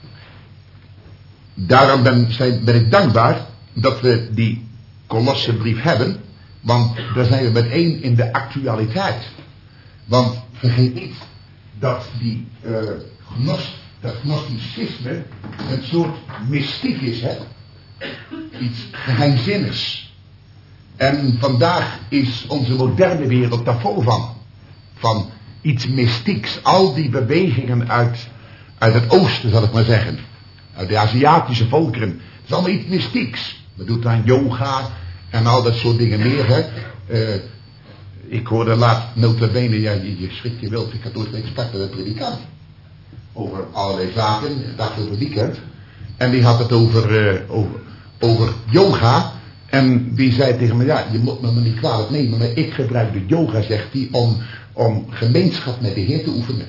Daarom ben, zijn, ben ik dankbaar dat we die Kolossenbrief hebben. Want daar zijn we meteen in de actualiteit. Want vergeet niet dat die uh, gnost, dat gnosticisme een soort mystiek is, hè? Iets geheimzinnigs. En vandaag is onze moderne wereld daar vol van. Van iets mystieks. Al die bewegingen uit, uit het oosten, zal ik maar zeggen. Uit de Aziatische volkeren. Het is allemaal iets mystieks. Dat doet aan yoga en al dat soort dingen meer, hè. Uh, ik hoorde laatst nota bene, ja, je, je schrikt je wild, ik had ooit een gesprek met een predikant. Over allerlei zaken, dag voor het weekend. En die had het over, uh, over, over yoga. En die zei tegen me, ja, je moet me niet kwalijk nemen, maar ik gebruik de yoga, zegt hij, om, om gemeenschap met de Heer te oefenen.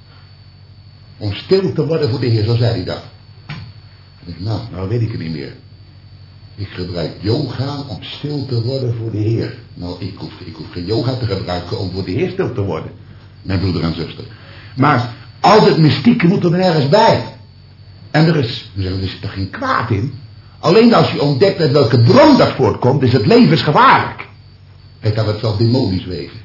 Om stil te worden voor de Heer, zo zei hij dat. En ik, nou, nou weet ik het niet meer. Ik gebruik yoga om stil te worden voor de Heer. Nou, ik hoef, ik hoef geen yoga te gebruiken om voor de Heer stil te worden. Mijn broeder en zuster. Maar al het mystieke moet er nergens bij. En er is, we zeggen, er zit er geen kwaad in. Alleen als je ontdekt uit welke bron dat voortkomt, is het levensgevaarlijk. Hij kan het zelf demonisch wezen.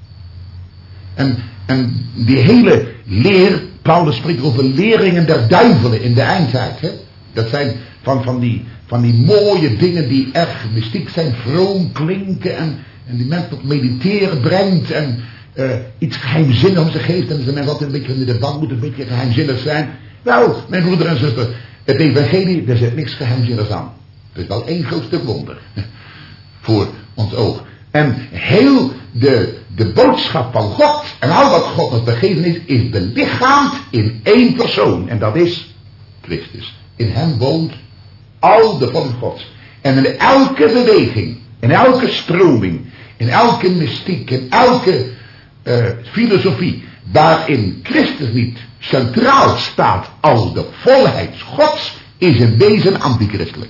En, en die hele leer, Paulus spreekt over leringen der duivelen in de eindtijd. Hè? Dat zijn van, van, die, van die mooie dingen die erg mystiek zijn, vroom klinken en, en die mensen tot mediteren brengt en uh, iets geheimzinnigs om zich geeft. En de mensen altijd een beetje in de bank moet een beetje geheimzinnig zijn. Nou, mijn broeder en zuster, het evangelie, daar zit niks geheimzinnigs aan. Het is wel één groot stuk wonder. Voor ons oog. En heel de, de boodschap van God en al wat God ons gegeven is, is belichaamd in één persoon. En dat is Christus. In hem woont al de volk Gods. En in elke beweging, in elke stroming, in elke mystiek, in elke uh, filosofie, waarin Christus niet centraal staat als de volheid Gods, is in wezen antichristelijk.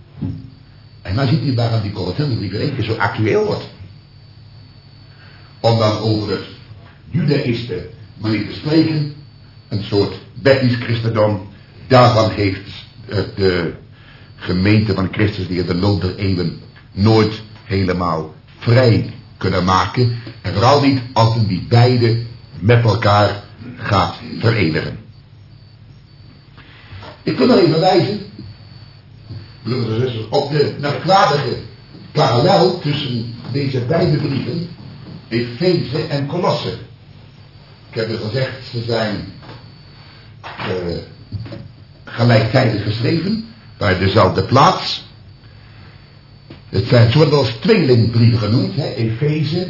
En dan ziet u waarom die Colossensebrief in één keer zo actueel wordt. Om dan over het judaïsme manier te spreken, een soort wettisch christendom, daarvan heeft de gemeente van Christus die in de loop der eeuwen nooit helemaal vrij kunnen maken. En vooral niet als men die beide met elkaar gaat verenigen. Ik wil nog even wijzen, broeders en zusters, op de merkwaardige parallel tussen deze beide brieven, Efeze en Kolosse. Ik heb u gezegd, ze zijn uh, gelijktijdig geschreven, bij dezelfde plaats. Het zijn, ze worden als tweelingbrieven genoemd, hè, Efeze.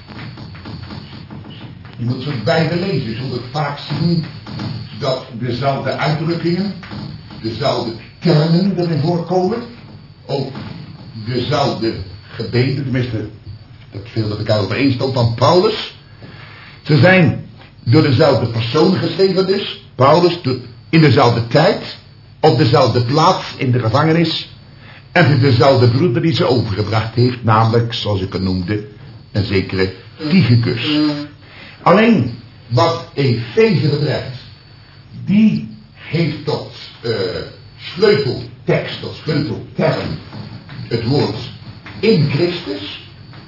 Je moet ze beide lezen, je zult het vaak zien dat dezelfde uitdrukkingen, dezelfde termen erin voorkomen, ook dezelfde gebeden, tenminste, dat veel dat elkaar overeenstond van Paulus. Ze zijn door dezelfde persoon geschreven dus, Paulus, in dezelfde tijd, op dezelfde plaats in de gevangenis, en het is dezelfde broeder die ze overgebracht heeft, namelijk, zoals ik het noemde, een zekere Tychicus. Alleen wat Efeze betreft, die heeft tot uh, sleuteltekst, tot sleutelterm, het woord in Christus.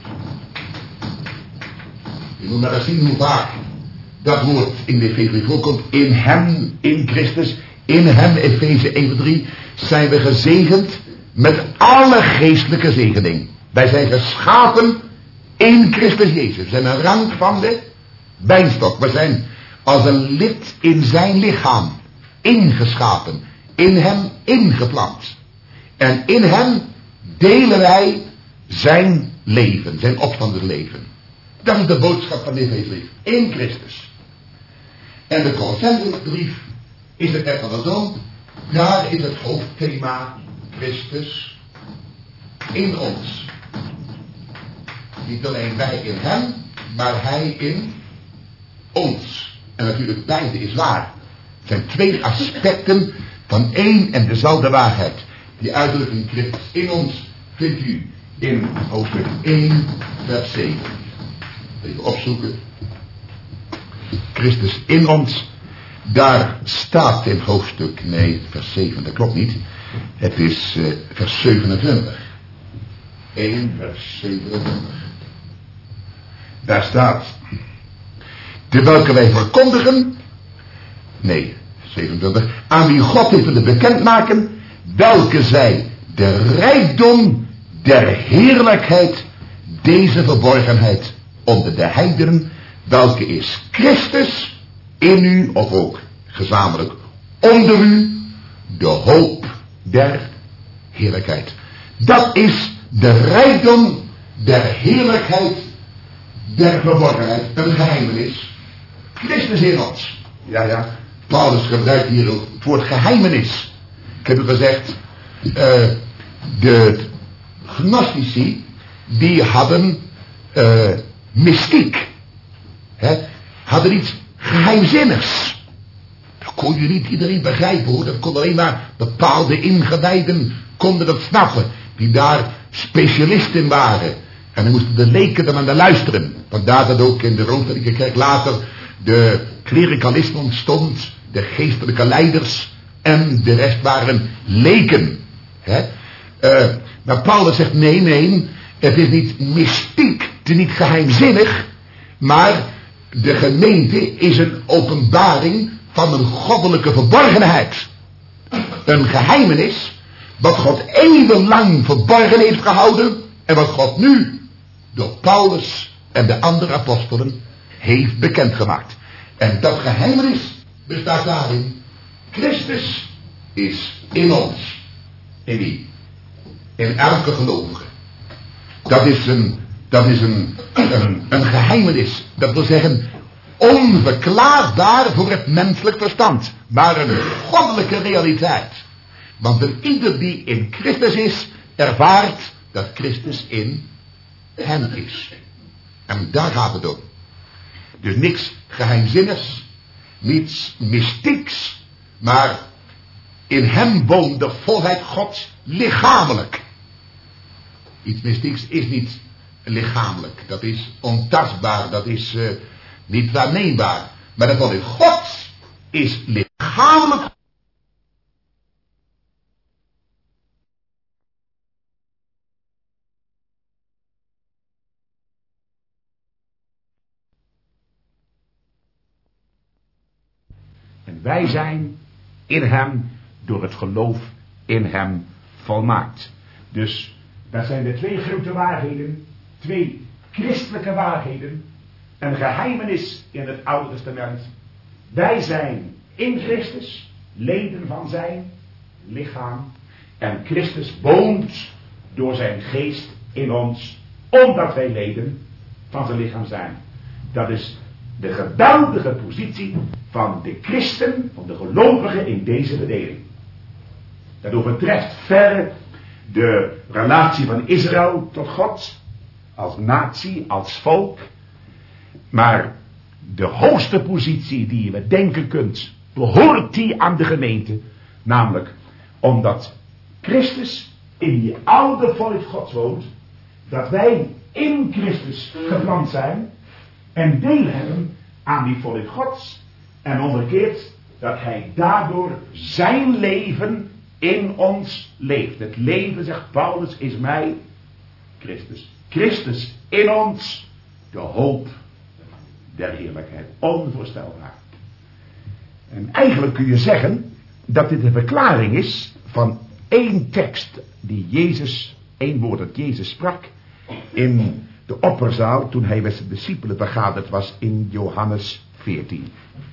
Je moet maar eens zien hoe vaak dat woord in de Efeze voorkomt. In hem, in Christus, in hem, Efeze één drie, zijn we gezegend met alle geestelijke zegening. Wij zijn geschapen in Christus Jezus. We zijn een rank van de wijnstok. We zijn als een lid in zijn lichaam ingeschapen. In hem ingeplant. En in hem delen wij zijn leven. Zijn opstandersleven. Dat is de boodschap van de Efezebrief. In Christus. En de Colossensebrief is het net andersom. Daar is het hoofdthema Christus in ons. Niet alleen wij in hem, maar hij in ons. En natuurlijk beide is waar. Het zijn twee aspecten van één en dezelfde waarheid. Die uitdrukking Christus in ons vindt u in hoofdstuk één vers zeven. Even opzoeken. Christus in ons. Daar staat in hoofdstuk, nee vers zeven, dat klopt niet. Het is uh, vers zevenentwintig. één vers zevenentwintig. Daar staat: de welke wij verkondigen, nee, zevenentwintig, aan wie God heeft willen bekendmaken, welke zij de rijkdom der heerlijkheid, deze verborgenheid onder de heidenen, welke is Christus in u, of ook gezamenlijk onder u, de hoop der heerlijkheid. Dat is de rijkdom der heerlijkheid, der verborgenheid, een geheimenis. Christus in ons. Ja, ja. Paulus gebruikt hier het woord geheimenis. Ik heb u gezegd, uh, de gnostici, die hadden uh, mystiek. Hè, hadden iets geheimzinnigs. Dat kon je niet iedereen begrijpen hoor. Dat kon alleen maar bepaalde ingewijden konden dat snappen. Die daar specialisten in waren. En dan moesten de leken er aan de luisteren. Vandaar dat ook in de Rooms-Katholieke Kerk later de klerikalisme ontstond. De geestelijke leiders. En de rest waren leken. Hè? Uh, maar Paulus zegt nee, nee. Het is niet mystiek. Het is niet geheimzinnig. Maar de gemeente is een openbaring van een goddelijke verborgenheid. Een geheimenis. Wat God eeuwenlang verborgen heeft gehouden. En wat God nu door Paulus en de andere apostelen heeft bekendgemaakt. En dat geheimenis bestaat daarin. Christus is in ons. In wie? In elke gelovige. Dat is een, dat is een, een, een geheimenis. Dat wil zeggen onverklaarbaar voor het menselijk verstand. Maar een goddelijke realiteit. Want een ieder die in Christus is, ervaart dat Christus in hem is. En daar gaat het om. Dus niks geheimzinnigs, niets mystieks, maar in hem woont de volheid Gods lichamelijk. Iets mystieks is niet lichamelijk, dat is ontastbaar, dat is uh, niet waarneembaar. Maar de volheid Gods is lichamelijk. En wij zijn in hem door het geloof in hem volmaakt. Dus dat zijn de twee grote waarheden, twee christelijke waarheden, een geheimenis in het Oude Testament. Wij zijn in Christus, leden van zijn lichaam, en Christus woont door zijn geest in ons, omdat wij leden van zijn lichaam zijn. Dat is de geweldige positie van de christen, van de gelovigen in deze bedeling. Dat overtreft verre de relatie van Israël tot God, als natie, als volk. Maar de hoogste positie die je bedenken kunt, behoort die aan de gemeente. Namelijk omdat Christus in die oude volk Gods woont, dat wij in Christus geplant zijn en deel hebben aan die volk Gods. En omgekeerd dat hij daardoor zijn leven in ons leeft. Het leven, zegt Paulus, is mij Christus. Christus in ons, de hoop der heerlijkheid. Onvoorstelbaar. En eigenlijk kun je zeggen dat dit een verklaring is van één tekst die Jezus, één woord dat Jezus sprak in de opperzaal toen hij met zijn discipelen vergaderd was in Johannes veertien.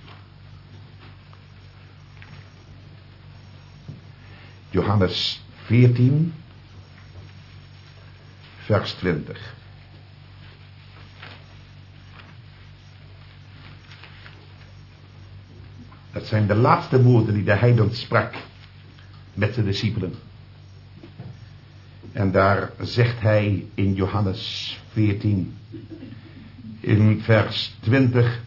Johannes veertien, vers twintig. Dat zijn de laatste woorden die de heiland sprak met de discipelen. En daar zegt hij in Johannes veertien, in vers twintig.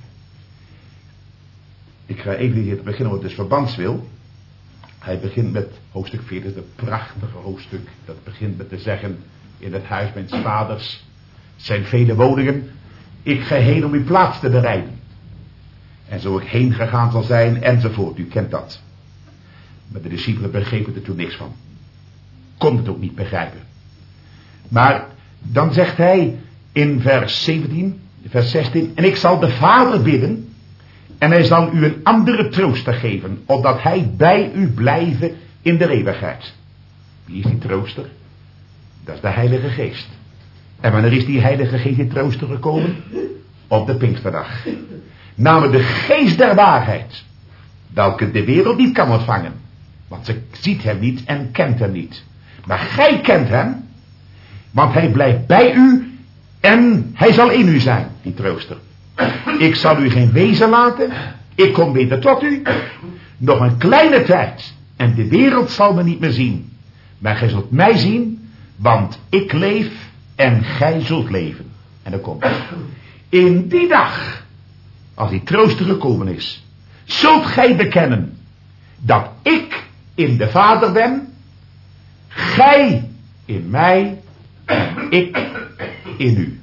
Ik ga even hier beginnen met het verbandswil. Hij begint met hoofdstuk veertig, het prachtige hoofdstuk. Dat begint met te zeggen, in het huis mijn vaders zijn vele woningen. Ik ga heen om uw plaats te bereiden. En zo ik heen gegaan zal zijn, enzovoort. U kent dat. Maar de discipelen begrepen er toen niks van. Kon het ook niet begrijpen. Maar dan zegt hij in vers zeventien, vers zestien. En ik zal de Vader bidden, en hij zal u een andere trooster geven, opdat hij bij u blijven in de eeuwigheid. Wie is die trooster? Dat is de Heilige Geest. En wanneer is die Heilige Geest in trooster gekomen? Op de Pinksterdag. Namelijk de Geest der waarheid, welke de wereld niet kan ontvangen. Want ze ziet hem niet en kent hem niet. Maar gij kent hem, want hij blijft bij u en hij zal in u zijn, die trooster. Ik zal u geen wezen laten, ik kom weder tot u. Nog een kleine tijd en de wereld zal me niet meer zien. Maar gij zult mij zien, want ik leef en gij zult leven. En dan komt het. In die dag, als die trooster gekomen is, zult gij bekennen dat ik in de Vader ben, gij in mij en ik in u.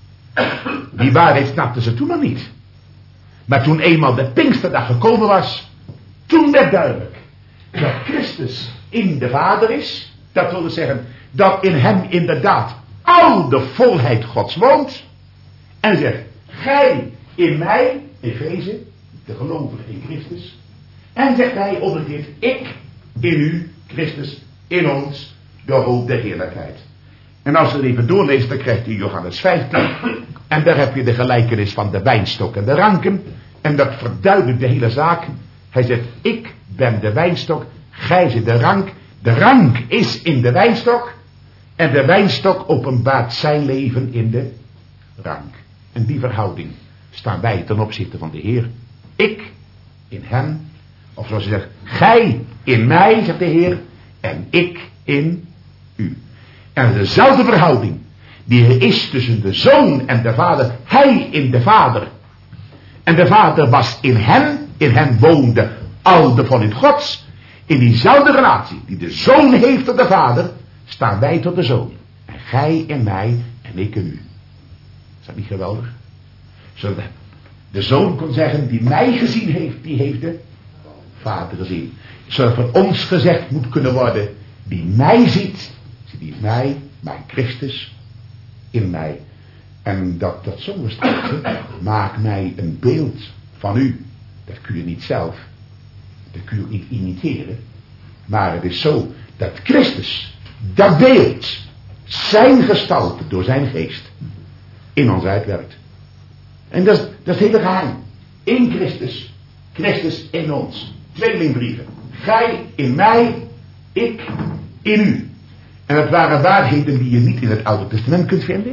Die waarheid snapten ze toen nog niet. Maar toen eenmaal de Pinksterdag gekomen was, toen werd duidelijk dat Christus in de Vader is. Dat wil zeggen dat in hem inderdaad al de volheid Gods woont. En zegt, gij in mij, Efeze, de gelovigen in Christus. En zegt hij omgekeerd, ik in u, Christus, in ons, de hoop der heerlijkheid. En als je het even doorleest, dan krijgt u Johannes vijftien. En daar heb je de gelijkenis van de wijnstok en de ranken. En dat verduidelijkt de hele zaak. Hij zegt, ik ben de wijnstok, gij zijt de rank. De rank is in de wijnstok. En de wijnstok openbaart zijn leven in de rank. En die verhouding staan wij ten opzichte van de Heer. Ik in hem. Of zoals hij zegt, gij in mij, zegt de Heer. En ik in u. En dezelfde verhouding die er is tussen de Zoon en de Vader. Hij in de Vader. En de Vader was in hem. In hem woonde al de volheid Gods. In diezelfde relatie die de Zoon heeft tot de Vader, staan wij tot de Zoon. En gij in mij en ik in u. Is dat niet geweldig? Zodat de Zoon kon zeggen, die mij gezien heeft, die heeft de Vader gezien. Zodat van ons gezegd moet kunnen worden, die mij ziet, ziet die mij, mijn Christus, in mij. En dat, dat zongestraaltje, maak mij een beeld van u. Dat kun je niet zelf. Dat kun je ook niet imiteren. Maar het is zo dat Christus, dat beeld, zijn gestalte door zijn geest, in ons uitwerkt. En dat is, dat is het hele geheim. In Christus, Christus in ons. Tweelingbrieven. Gij in mij, ik in u. En het waren waarheden die je niet in het Oude Testament kunt vinden.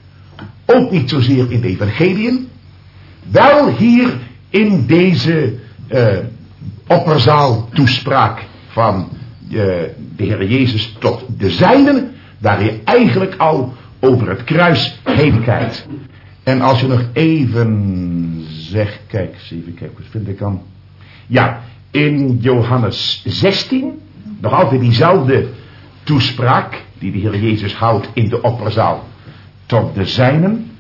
Ook niet zozeer in de evangeliën. Wel hier in deze uh, opperzaal toespraak van uh, de Heer Jezus tot de zijnen, waar je eigenlijk al over het kruis heen kijkt. En als je nog even zegt, kijk, even kijken, wat vind ik dan? Ja, in Johannes zestien, nog altijd diezelfde toespraak die de Heer Jezus houdt in de opperzaal tot de zijnen.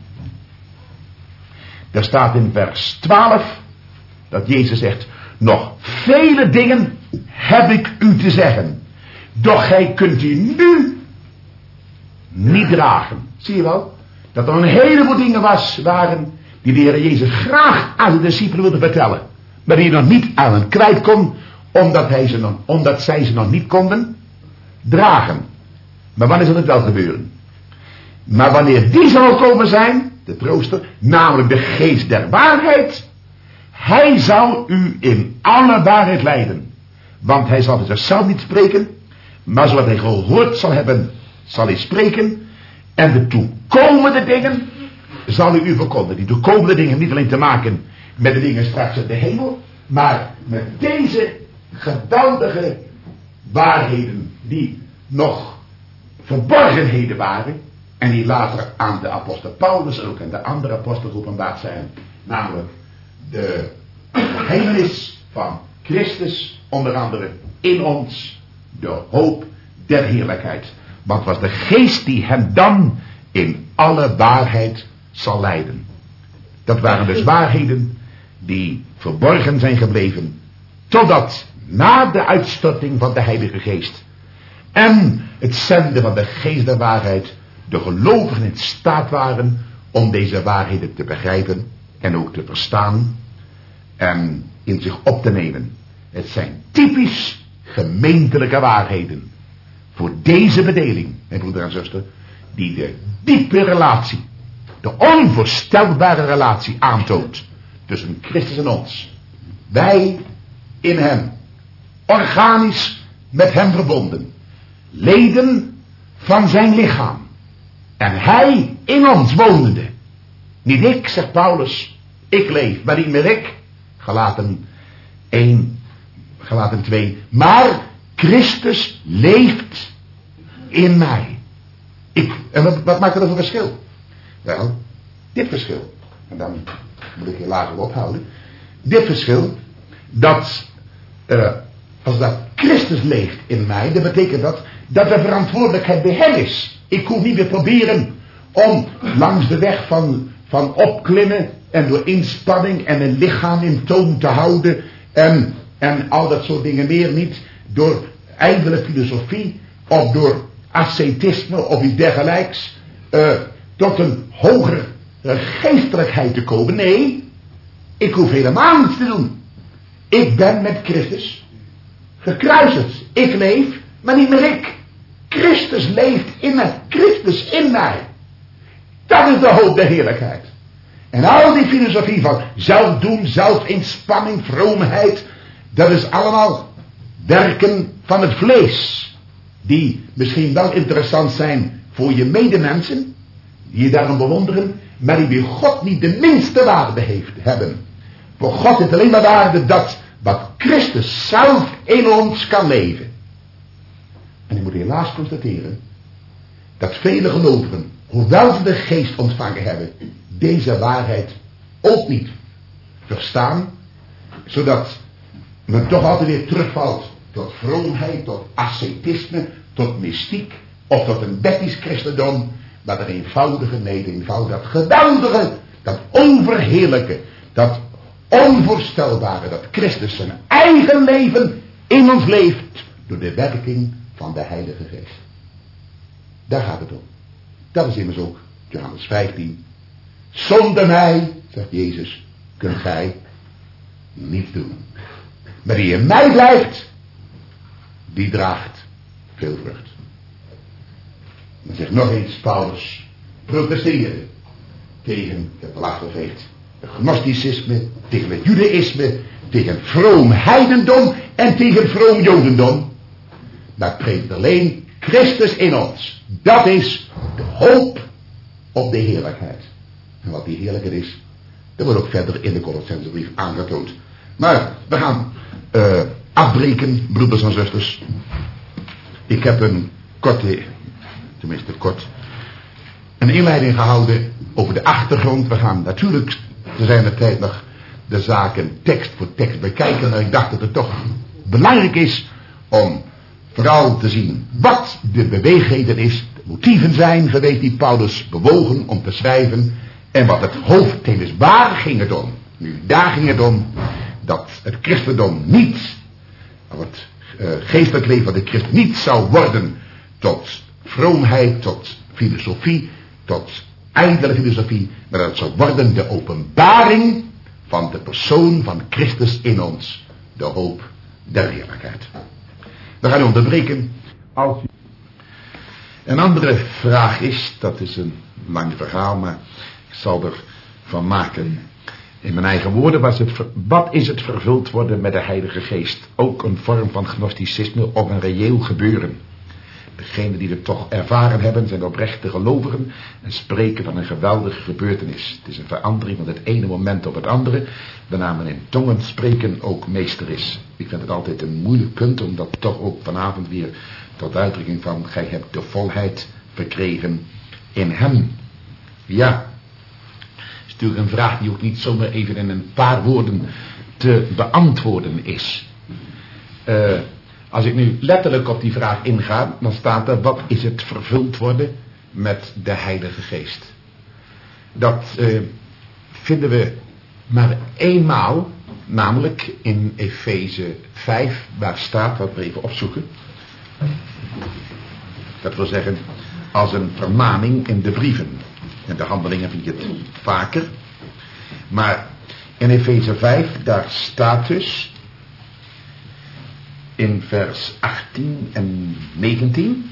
Daar staat in vers twaalf dat Jezus zegt, nog vele dingen heb ik u te zeggen, doch gij kunt die nu niet dragen. Zie je wel? Dat er een heleboel dingen was, waren die de Heer Jezus graag aan de discipelen wilde vertellen, maar die nog niet aan hen kwijt kon, omdat, hij ze nog, omdat zij ze nog niet konden dragen. Maar wanneer zal het wel gebeuren? Maar wanneer die zal komen zijn, de trooster, namelijk de geest der waarheid, hij zal u in alle waarheid leiden. Want hij zal van zichzelf niet spreken, maar zoals hij gehoord zal hebben, zal hij spreken. En de toekomende dingen zal hij u verkondigen. Die toekomende dingen niet alleen te maken met de dingen straks uit de hemel, maar met deze geweldige waarheden die nog verborgenheden waren en die later aan de apostel Paulus en ook aan de andere apostelen geopenbaard zijn, namelijk de geheimenis van Christus, onder andere in ons, de hoop der heerlijkheid. Want was de geest die hem dan in alle waarheid zal leiden. Dat waren dus waarheden die verborgen zijn gebleven, totdat na de uitstorting van de Heilige Geest en het zenden van de geest der waarheid de gelovigen in staat waren om deze waarheden te begrijpen en ook te verstaan en in zich op te nemen. Het zijn typisch gemeentelijke waarheden voor deze bedeling, mijn broeder en zuster, die de diepe relatie, de onvoorstelbare relatie aantoont tussen Christus en ons. Wij in hem, organisch met hem verbonden, leden van zijn lichaam en hij in ons wonende. Niet ik, zegt Paulus, ik leef, maar niet meer ik, Galaten één, Galaten twee, maar Christus leeft in mij. Ik, en wat, wat maakt dat voor verschil? Wel, dit verschil, en dan moet ik hier lager ophouden, dit verschil, dat uh, als dat Christus leeft in mij, dan betekent dat dat de verantwoordelijkheid bij hem is. Ik hoef niet meer proberen om langs de weg van, van opklimmen en door inspanning en een lichaam in toom te houden en, en al dat soort dingen meer, niet door ijdele filosofie of door ascetisme of iets dergelijks uh, tot een hogere geestelijkheid te komen. Nee, ik hoef helemaal niets te doen. Ik ben met Christus gekruisigd. Ik leef, maar niet meer ik. Christus leeft in mij. Christus in mij. Dat is de hoop der heerlijkheid. En al die filosofie van zelfdoen, zelfinspanning, vroomheid, dat is allemaal werken van het vlees. Die misschien wel interessant zijn voor je medemensen, die je daarom bewonderen, maar die bij God niet de minste waarde heeft, hebben. Voor God heeft alleen maar waarde dat wat Christus zelf in ons kan leven. En ik moet helaas constateren dat vele gelovigen, hoewel ze de geest ontvangen hebben, deze waarheid ook niet verstaan, zodat men toch altijd weer terugvalt tot vroomheid, tot ascetisme, tot mystiek of tot een wettisch christendom, maar dat eenvoudige, nee, eenvoudige, dat geweldige, dat onverheerlijke, dat onvoorstelbare, dat Christus zijn eigen leven in ons leeft door de werking van de Heilige Geest. Daar gaat het om. Dat is immers ook Johannes vijftien. Zonder mij, zegt Jezus, kunt gij niets doen. Maar die in mij blijft, die draagt veel vrucht. Dan zegt nog eens Paulus, protesteren tegen het belachelijkheid, het gnosticisme, tegen het judaïsme, tegen vroom heidendom en tegen vroom jodendom. Maar preekt alleen Christus in ons. Dat is de hoop op de heerlijkheid. En wat die heerlijkheid is, dat wordt ook verder in de Colossensebrief aangetoond. Maar we gaan uh, afbreken, broeders en zusters. Ik heb een korte, tenminste kort, een inleiding gehouden over de achtergrond. We gaan natuurlijk, er zijn de tijd nog de zaken tekst voor tekst bekijken. Maar ik dacht dat het toch belangrijk is om vooral te zien wat de beweegreden is, de motieven zijn geweest die Paulus bewogen om te schrijven. En wat het hoofdthema is, waar ging het om? Nu, daar ging het om dat het christendom niet, het uh, geestelijk leven van de christen niet zou worden tot vroomheid, tot filosofie, tot ijdele filosofie, maar dat het zou worden de openbaring van de persoon van Christus in ons, de hoop der heerlijkheid. We gaan onderbreken. Als een andere vraag is, dat is een lang verhaal, maar ik zal er van maken in mijn eigen woorden. Was het, wat is het vervuld worden met de Heilige Geest? Ook een vorm van gnosticisme of een reëel gebeuren? Degenen die het toch ervaren hebben zijn oprechte gelovigen en spreken van een geweldige gebeurtenis. Het is een verandering van het ene moment op het andere, waarna men in tongen spreken ook meester is. Ik vind het altijd een moeilijk punt, omdat toch ook vanavond weer tot uitdrukking van gij hebt de volheid verkregen in hem. Ja, is natuurlijk een vraag die ook niet zomaar even in een paar woorden te beantwoorden is. Uh, Als ik nu letterlijk op die vraag inga, dan staat er, wat is het vervuld worden met de Heilige Geest? Dat uh, vinden we maar eenmaal, namelijk in Efeze vijf, waar staat, wat we even opzoeken. Dat wil zeggen, als een vermaning in de brieven. In de Handelingen vind je het vaker. Maar in Efeze vijf, daar staat dus in vers achttien en negentien.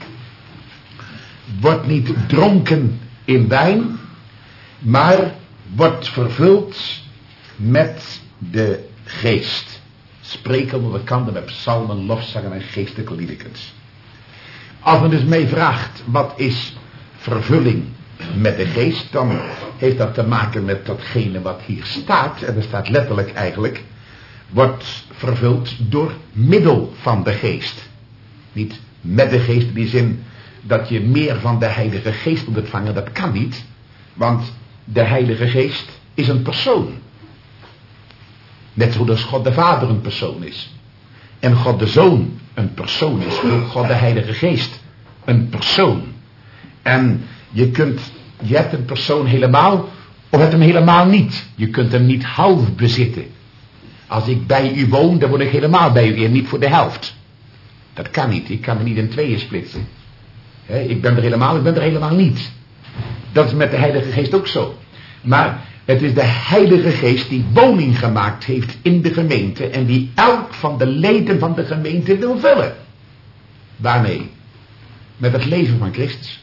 Wordt niet dronken in wijn, maar wordt vervuld met de geest. Spreken onder de kanten met psalmen, lofzangen en geestelijke liedekens. Als men dus mij vraagt, wat is vervulling met de geest, dan heeft dat te maken met datgene wat hier staat. En er staat letterlijk eigenlijk, wordt vervuld door middel van de geest. Niet met de geest in die zin dat je meer van de Heilige Geest moet ontvangen, dat kan niet. Want de Heilige Geest is een persoon. Net zoals God de Vader een persoon is. En God de Zoon een persoon is. Ook God de Heilige Geest een persoon. En je kunt, je hebt een persoon helemaal, of hebt hem helemaal niet. Je kunt hem niet half bezitten. Als ik bij u woon, dan word ik helemaal bij u en niet voor de helft. Dat kan niet. Ik kan me niet in tweeën splitsen. He, ik ben er helemaal, ik ben er helemaal niet. Dat is met de Heilige Geest ook zo. Maar het is de Heilige Geest die woning gemaakt heeft in de gemeente en die elk van de leden van de gemeente wil vullen. Waarmee? Met het leven van Christus.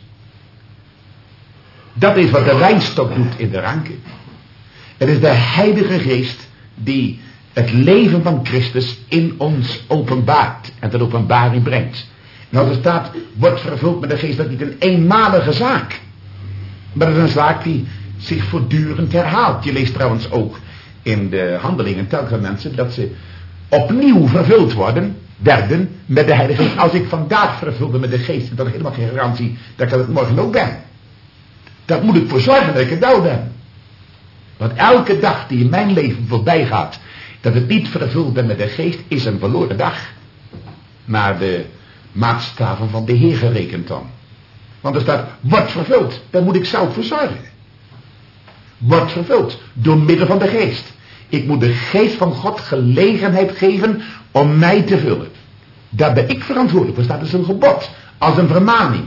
Dat is wat de wijnstok doet in de ranken. Het is de Heilige Geest die het leven van Christus in ons openbaart en tot openbaring brengt. Nou, er staat, wordt vervuld met de geest, dat is niet een eenmalige zaak. Maar het is een zaak die zich voortdurend herhaalt. Je leest trouwens ook in de Handelingen telkens mensen dat ze opnieuw vervuld worden, werden met de Heilige Geest. Als ik vandaag vervulde met de geest, dan is helemaal geen garantie dat ik dat morgen ook ben. Dat moet ik voor zorgen dat ik het nou ben. Want elke dag die in mijn leven voorbij gaat, dat het niet vervuld ben met de geest, is een verloren dag. Naar de maatstaven van de Heer gerekend dan. Want er staat, wordt vervuld. Daar moet ik zelf voor zorgen. Wordt vervuld. Door middel van de geest. Ik moet de geest van God gelegenheid geven om mij te vullen. Daar ben ik verantwoordelijk voor. Staat dus een gebod. Als een vermaning.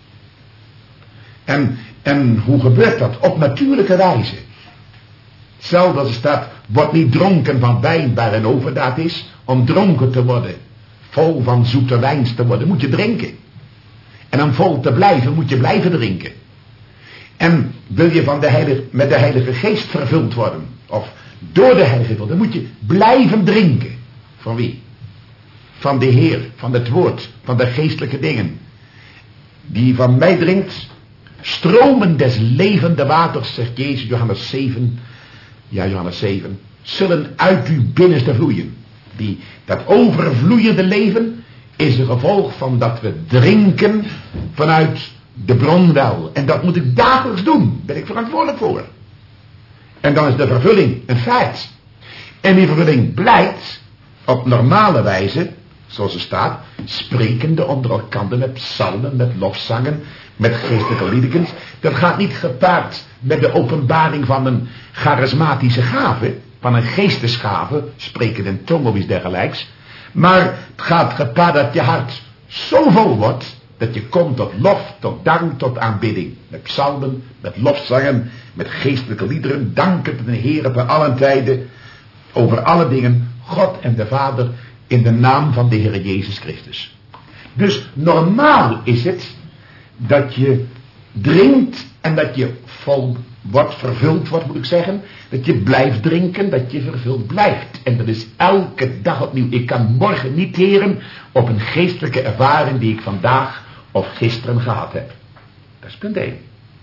En, en hoe gebeurt dat? Op natuurlijke wijze. Hetzelfde als er staat, wordt niet dronken van wijn waar een overdaad is. Om dronken te worden. Vol van zoete wijns te worden, moet je drinken. En om vol te blijven, moet je blijven drinken. En wil je van de heilige, met de Heilige Geest vervuld worden, of door de Heilige Geest, dan moet je blijven drinken. Van wie? Van de Heer, van het woord, van de geestelijke dingen. Die van mij drinkt, stromen des levende waters, zegt Jezus, Johannes zeven, ja Johannes zeven, zullen uit uw binnenste vloeien. Die, dat overvloeiende leven is een gevolg van dat we drinken vanuit de bron wel. En dat moet ik dagelijks doen. Daar ben ik verantwoordelijk voor. En dan is de vervulling een feit. En die vervulling blijkt op normale wijze, zoals er staat, sprekende onder elkaar met psalmen, met lofzangen, met geestelijke liedekens. Dat gaat niet gepaard met de openbaring van een charismatische gave, van een geestesgave, spreken in tong of iets dergelijks. Maar het gaat gepaard dat je hart zo vol wordt, dat je komt tot lof, tot dank, tot aanbidding. Met psalmen, met lofzangen, met geestelijke liederen, danken de Heer voor alle tijden, over alle dingen, God en de Vader, in de naam van de Heer Jezus Christus. Dus normaal is het dat je drinkt en dat je vol wordt, vervuld wordt moet ik zeggen. Dat je blijft drinken, dat je vervuld blijft. En dat is elke dag opnieuw. Ik kan morgen niet teren op een geestelijke ervaring die ik vandaag of gisteren gehad heb. Dat is punt één.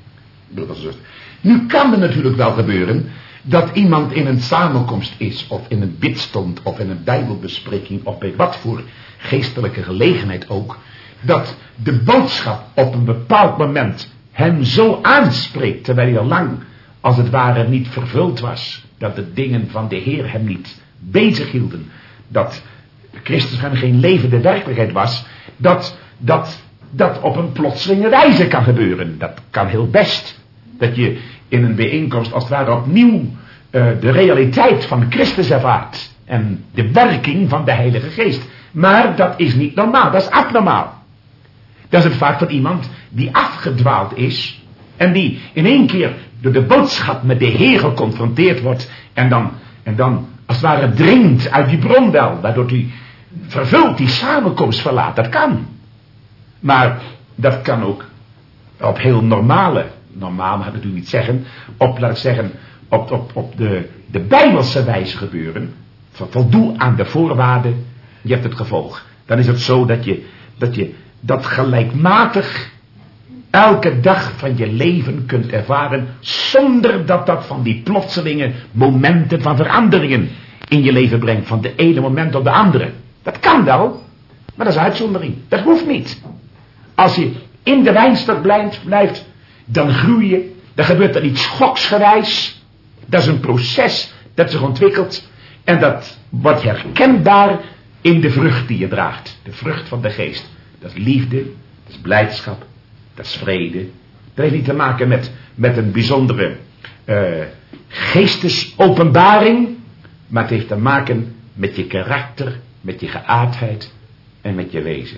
Nu kan het natuurlijk wel gebeuren dat iemand in een samenkomst is, of in een bidstond, of in een bijbelbespreking, of bij wat voor geestelijke gelegenheid ook, dat de boodschap op een bepaald moment hem zo aanspreekt, terwijl hij al lang, als het ware, niet vervuld was, dat de dingen van de Heer hem niet bezig hielden, dat Christus hem geen levende werkelijkheid was, dat dat, dat op een plotselinge wijze kan gebeuren. Dat kan heel best. Dat je in een bijeenkomst als het ware opnieuw uh, de realiteit van Christus ervaart en de werking van de Heilige Geest. Maar dat is niet normaal, dat is abnormaal. Dat is het vaak van iemand die afgedwaald is En die in één keer door de boodschap met de Heer geconfronteerd wordt. En dan, en dan als het ware dringt uit die bronwel. Waardoor hij vervuld die samenkomst verlaat. Dat kan. Maar dat kan ook op heel normale, normaal mag ik natuurlijk niet zeggen. Op, laat ik zeggen, op, op, op de, de bijbelse wijze gebeuren. Voldoe aan de voorwaarden. Je hebt het gevolg. Dan is het zo dat je dat, je dat gelijkmatig elke dag van je leven kunt ervaren. Zonder dat dat van die plotselinge momenten van veranderingen in je leven brengt. Van de ene moment op de andere. Dat kan wel. Maar dat is uitzondering. Dat hoeft niet. Als je in de wijnstok blijft, blijft dan groei je. Dan gebeurt er iets schoksgewijs. Dat is een proces dat zich ontwikkelt. En dat wordt herkenbaar in de vrucht die je draagt. De vrucht van de geest. Dat is liefde, dat is blijdschap, dat is vrede. Dat heeft niet te maken met, met een bijzondere uh, geestesopenbaring. Maar het heeft te maken met je karakter, met je geaardheid en met je wezen.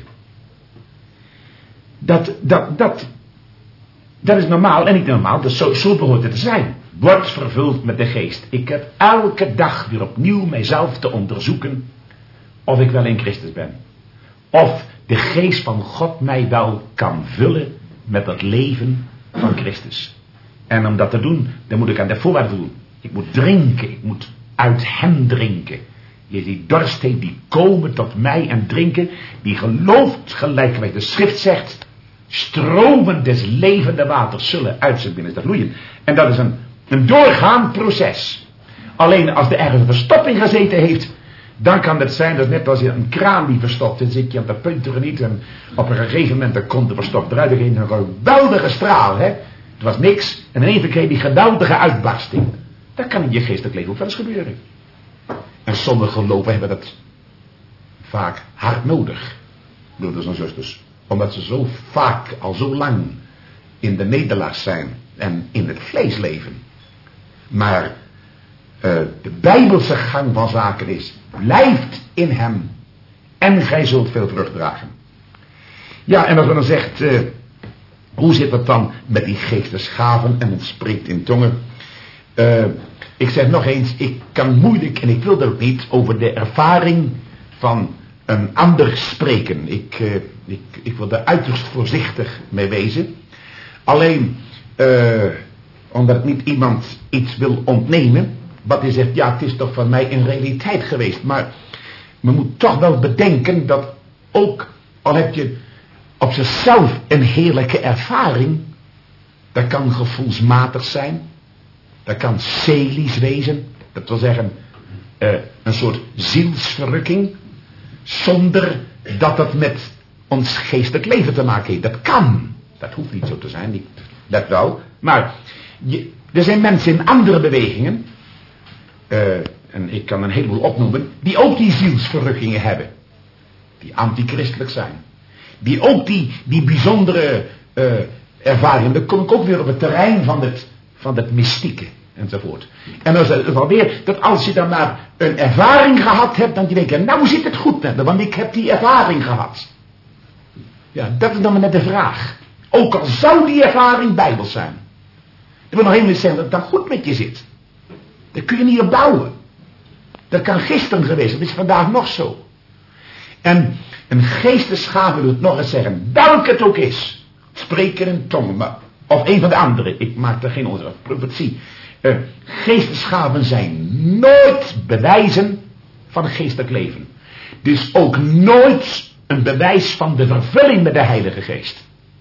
Dat, dat, dat, dat is normaal en niet normaal. Dus zo, zo behoort het te zijn. Word vervuld met de geest. Ik heb elke dag weer opnieuw mijzelf te onderzoeken of ik wel in Christus ben. Of de geest van God mij wel kan vullen met dat leven van Christus. En om dat te doen, dan moet ik aan de voorwaarden doen. Ik moet drinken, ik moet uit hem drinken. Je die dorst heeft, die komen tot mij en drinken. Die gelooft gelijk wat de schrift zegt. Stromen des levende waters zullen uit zijn binnenste vloeien. En dat is een, een doorgaand proces. Alleen als er ergens een verstopping gezeten heeft, dan kan het zijn dat net als je een kraan die verstopt, dan zit je aan de punten niet en op een gegeven moment dan komt de verstopt eruit. Er ging een geweldige straal, hè. Het was niks en in één keer kreeg die geweldige uitbarsting. Dat kan in je geestelijk leven ook wel eens gebeuren. En sommige geloven hebben dat vaak hard nodig, broeders en zusters. Omdat ze zo vaak, al zo lang in de nederlaag zijn en in het vlees leven. Maar uh, de bijbelse gang van zaken is, blijft in hem en gij zult veel vrucht dragen. Ja, en als we dan zegt, uh, hoe zit het dan met die geestesgaven en het spreekt in tongen? Uh, ik zeg nog eens, ik kan moeilijk en ik wil dat ook niet over de ervaring van een ander spreken. Ik, uh, ik, ik wil daar uiterst voorzichtig mee wezen. Alleen, uh, omdat niet iemand iets wil ontnemen, wat hij zegt, ja, het is toch van mij een realiteit geweest. Maar men moet toch wel bedenken dat ook al heb je op zichzelf een heerlijke ervaring, dat kan gevoelsmatig zijn, dat kan celisch wezen, dat wil zeggen uh, een soort zielsverrukking, zonder dat het met ons geestelijk leven te maken heeft. Dat kan, dat hoeft niet zo te zijn, niet, dat wel, maar je, er zijn mensen in andere bewegingen, uh, en ik kan een heleboel opnoemen, die ook die zielsverrukkingen hebben, die antichristelijk zijn, die ook die, die bijzondere uh, ervaringen, dan kom ik ook weer op het terrein van het, van het mystieke enzovoort. En dan is het wel weer dat als je dan maar een ervaring gehad hebt, dan denk je, nou zit het goed met me, want ik heb die ervaring gehad. Ja, dat is dan maar net de vraag. Ook al zou die ervaring bijbels zijn. Dat wil nog helemaal niet zeggen dat het dan goed met je zit. Daar kun je niet op bouwen. Dat kan gisteren geweest, dat is vandaag nog zo. En een geestesgave wil het nog eens zeggen, welke het ook is. Spreken in tongen, maar, of een van de andere. Ik maak er geen onderzoek, profetie. Uh, geestesgaven zijn nooit bewijzen van een geestelijk leven. Dus ook nooit een bewijs van de vervulling met de Heilige Geest.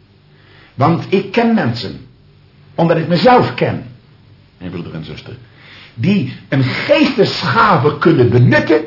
Want ik ken mensen, omdat ik mezelf ken, mijn broeder en zuster, die een geestesgave kunnen benutten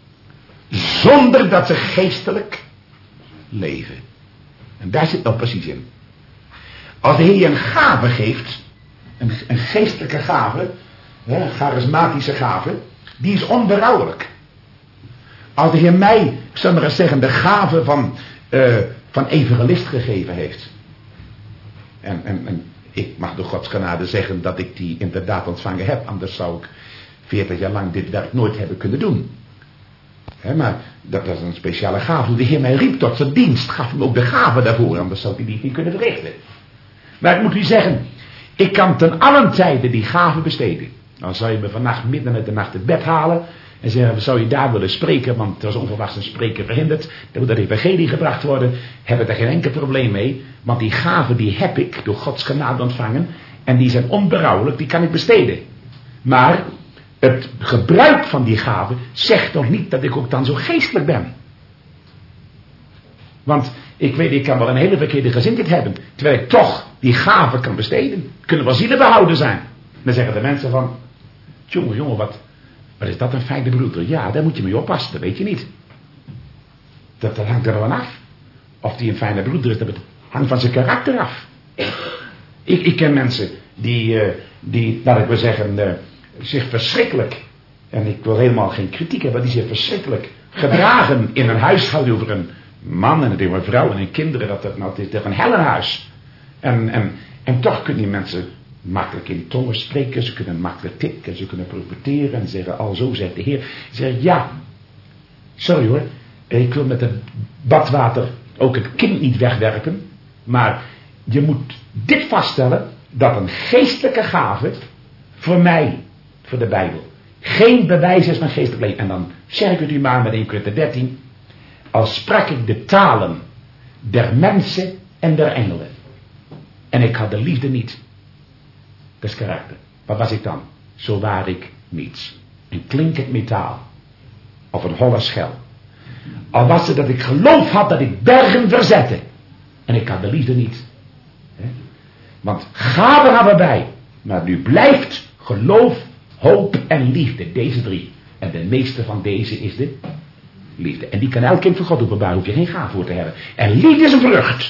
zonder dat ze geestelijk leven. En daar zit nou precies in. Als de Heer je een gave geeft, een, een geestelijke gave, een charismatische gave, die is onberouwelijk. Als de Heer mij, ik zal maar eens zeggen, de gave van, uh, van evangelist gegeven heeft. En, en, en ik mag door Gods genade zeggen dat ik die inderdaad ontvangen heb. Anders zou ik veertig jaar lang dit werk nooit hebben kunnen doen. He, maar dat, dat is een speciale gave. De Heer mij riep tot zijn dienst, gaf hem ook de gave daarvoor. Anders zou hij die niet kunnen verrichten. Maar ik moet u zeggen, Ik kan ten allen tijde die gaven besteden. Dan zou je me vannacht midden in de nacht het bed halen en zeggen, zou je daar willen spreken, want er is onverwachts een spreker verhinderd. Dan moet dat evangelie gebracht worden. Hebben we daar geen enkel probleem mee. Want die gaven die heb ik door Gods genade ontvangen. En die zijn onberouwelijk, die kan ik besteden. Maar het gebruik van die gaven zegt nog niet dat ik ook dan zo geestelijk ben. Want ik weet, ik kan wel een hele verkeerde gezindheid hebben. Terwijl ik toch die gaven kan besteden. Kunnen wel zielebehouden zijn. Dan zeggen de mensen van, jongen, jongen, wat, wat is dat een fijne broeder? Ja, daar moet je mee oppassen, dat weet je niet. Dat, dat hangt er wel af. Of die een fijne broeder is, dat hangt van zijn karakter af. Ik, ik ken mensen die, uh, die, laat ik maar zeggen, uh, zich verschrikkelijk, en ik wil helemaal geen kritiek hebben, die zich verschrikkelijk gedragen in een huishouden over een man en een vrouw en een kinderen, dat het, nou, het is toch een hellenhuis. En, en, en toch kunnen die mensen makkelijk in tongen spreken, ze kunnen makkelijk tikken, ze kunnen profiteren en zeggen, al zo zegt de Heer. Ze zeggen, ja, sorry hoor, ik wil met het badwater ook het kind niet wegwerpen, maar je moet dit vaststellen, dat een geestelijke gave voor mij, voor de Bijbel, geen bewijs is van geestelijk leven. En dan zeg ik het u maar met Eerste Korinthe dertien, als sprak ik de talen der mensen en der engelen. En ik had de liefde niet. Dat is karakter. Wat was ik dan? Zo waar ik niets. Een klinkend metaal. Of een holle schel. Al was het dat ik geloof had dat ik bergen verzette. En ik had de liefde niet. He? Want gaven gaan we bij. Maar nu blijft geloof, hoop en liefde. Deze drie. En de meeste van deze is de liefde. En die kan elk kind van God openbaren. Hoef je geen gaaf voor te hebben. En liefde is een vrucht.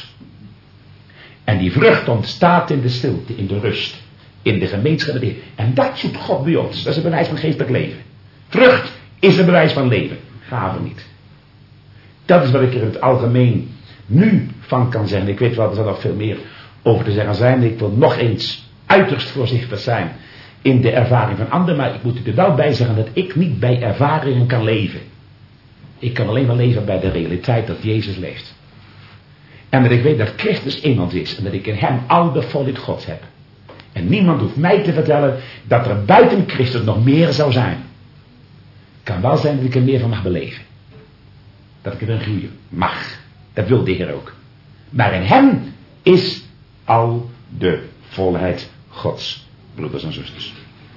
En die vrucht ontstaat in de stilte, in de rust. In de gemeenschap met de Heer. En dat zoekt God bij ons. Dat is een bewijs van geestelijk leven. Vrucht is een bewijs van leven. Gaven niet. Dat is wat ik er in het algemeen nu van kan zeggen. Ik weet wel, er zal nog veel meer over te zeggen zijn. Ik wil nog eens uiterst voorzichtig zijn in de ervaring van anderen. Maar ik moet er wel bij zeggen dat ik niet bij ervaringen kan leven. Ik kan alleen maar leven bij de realiteit dat Jezus leeft. En dat ik weet dat Christus in ons is. En dat ik in hem al de volheid Gods heb. En niemand hoeft mij te vertellen dat er buiten Christus nog meer zou zijn. Het kan wel zijn dat ik er meer van mag beleven. Dat ik er een groeien mag. Dat wil de Heer ook. Maar in hem is al de volheid Gods. Broeders en zusters.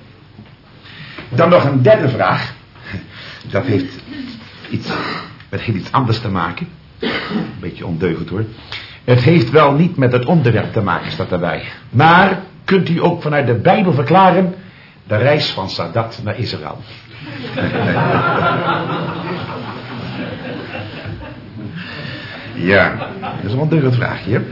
Dan nog een derde vraag. Dat heeft iets, met heel iets anders te maken. Een beetje ondeugend hoor. Het heeft wel niet met het onderwerp te maken, staat daarbij. Maar kunt u ook vanuit de Bijbel verklaren de reis van Sadat naar Israël? Ja, dat is een ondeugend vraagje.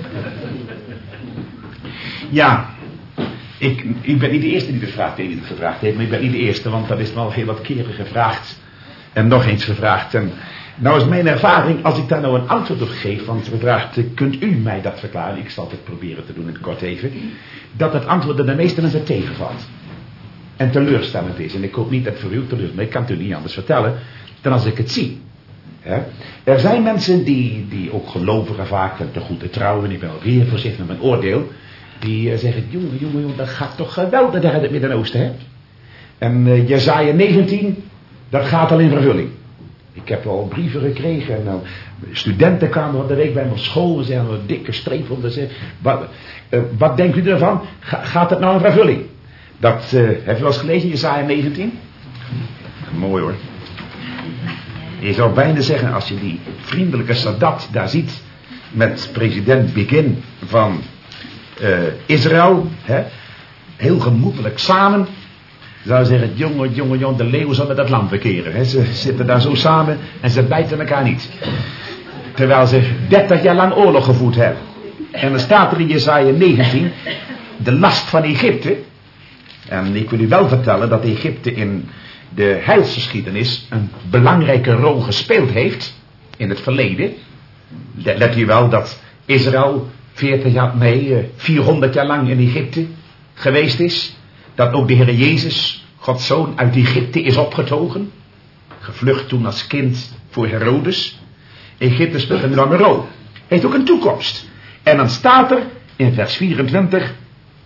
Ja, ik, ik ben niet de eerste die de vraag die het gevraagd heeft, maar ik ben niet de eerste, want dat is wel heel wat keren gevraagd. En nog eens gevraagd. En nou is mijn ervaring, als ik daar nou een antwoord op geef, want ze vraagt, kunt u mij dat verklaren? Ik zal het proberen te doen in het kort even. Dat het antwoord er de meeste mensen tegenvalt. En teleurstellend is. En ik hoop niet dat het voor u teleurstellend is, maar ik kan het u niet anders vertellen dan als ik het zie. He? Er zijn mensen die, die ook gelovigen vaak, te goed te trouwen, ik ben ook weer voorzichtig met mijn oordeel, die uh, zeggen, jongen, jongen, jongen, dat gaat toch geweldig daar in het Midden-Oosten, hè? En uh, Jesaja negentien, dat gaat al in vervulling. Ik heb al brieven gekregen en nou, studenten kwamen van de week bij mijn school en zeiden een dikke streep om te zeggen, wat, uh, wat denkt u ervan? Ga, gaat het nou in vervulling? Dat, uh, heb je wel eens gelezen, Jesaja negentien? Mooi hoor. Je zou bijna zeggen, als je die vriendelijke Sadat daar ziet, met president Begin van uh, Israël, hè, heel gemoedelijk samen, zou je zeggen, jongen, jongen, jongen, de leeuw zal met dat lam verkeren. Hè. Ze zitten daar zo samen en ze bijten elkaar niet. Terwijl ze dertig jaar lang oorlog gevoerd hebben. En dan staat er in Jesaja negentien, de last van Egypte. En ik wil u wel vertellen dat Egypte in de heilsgeschiedenis een belangrijke rol gespeeld heeft in het verleden. Let u wel dat Israël veertig jaar, nee, vierhonderd jaar lang in Egypte geweest is. Dat ook de Heer Jezus, Gods Zoon, uit Egypte is opgetogen. Gevlucht toen als kind voor Herodes. Egypte speelt een lange rol. Heeft ook een toekomst. En dan staat er in vers vierentwintig,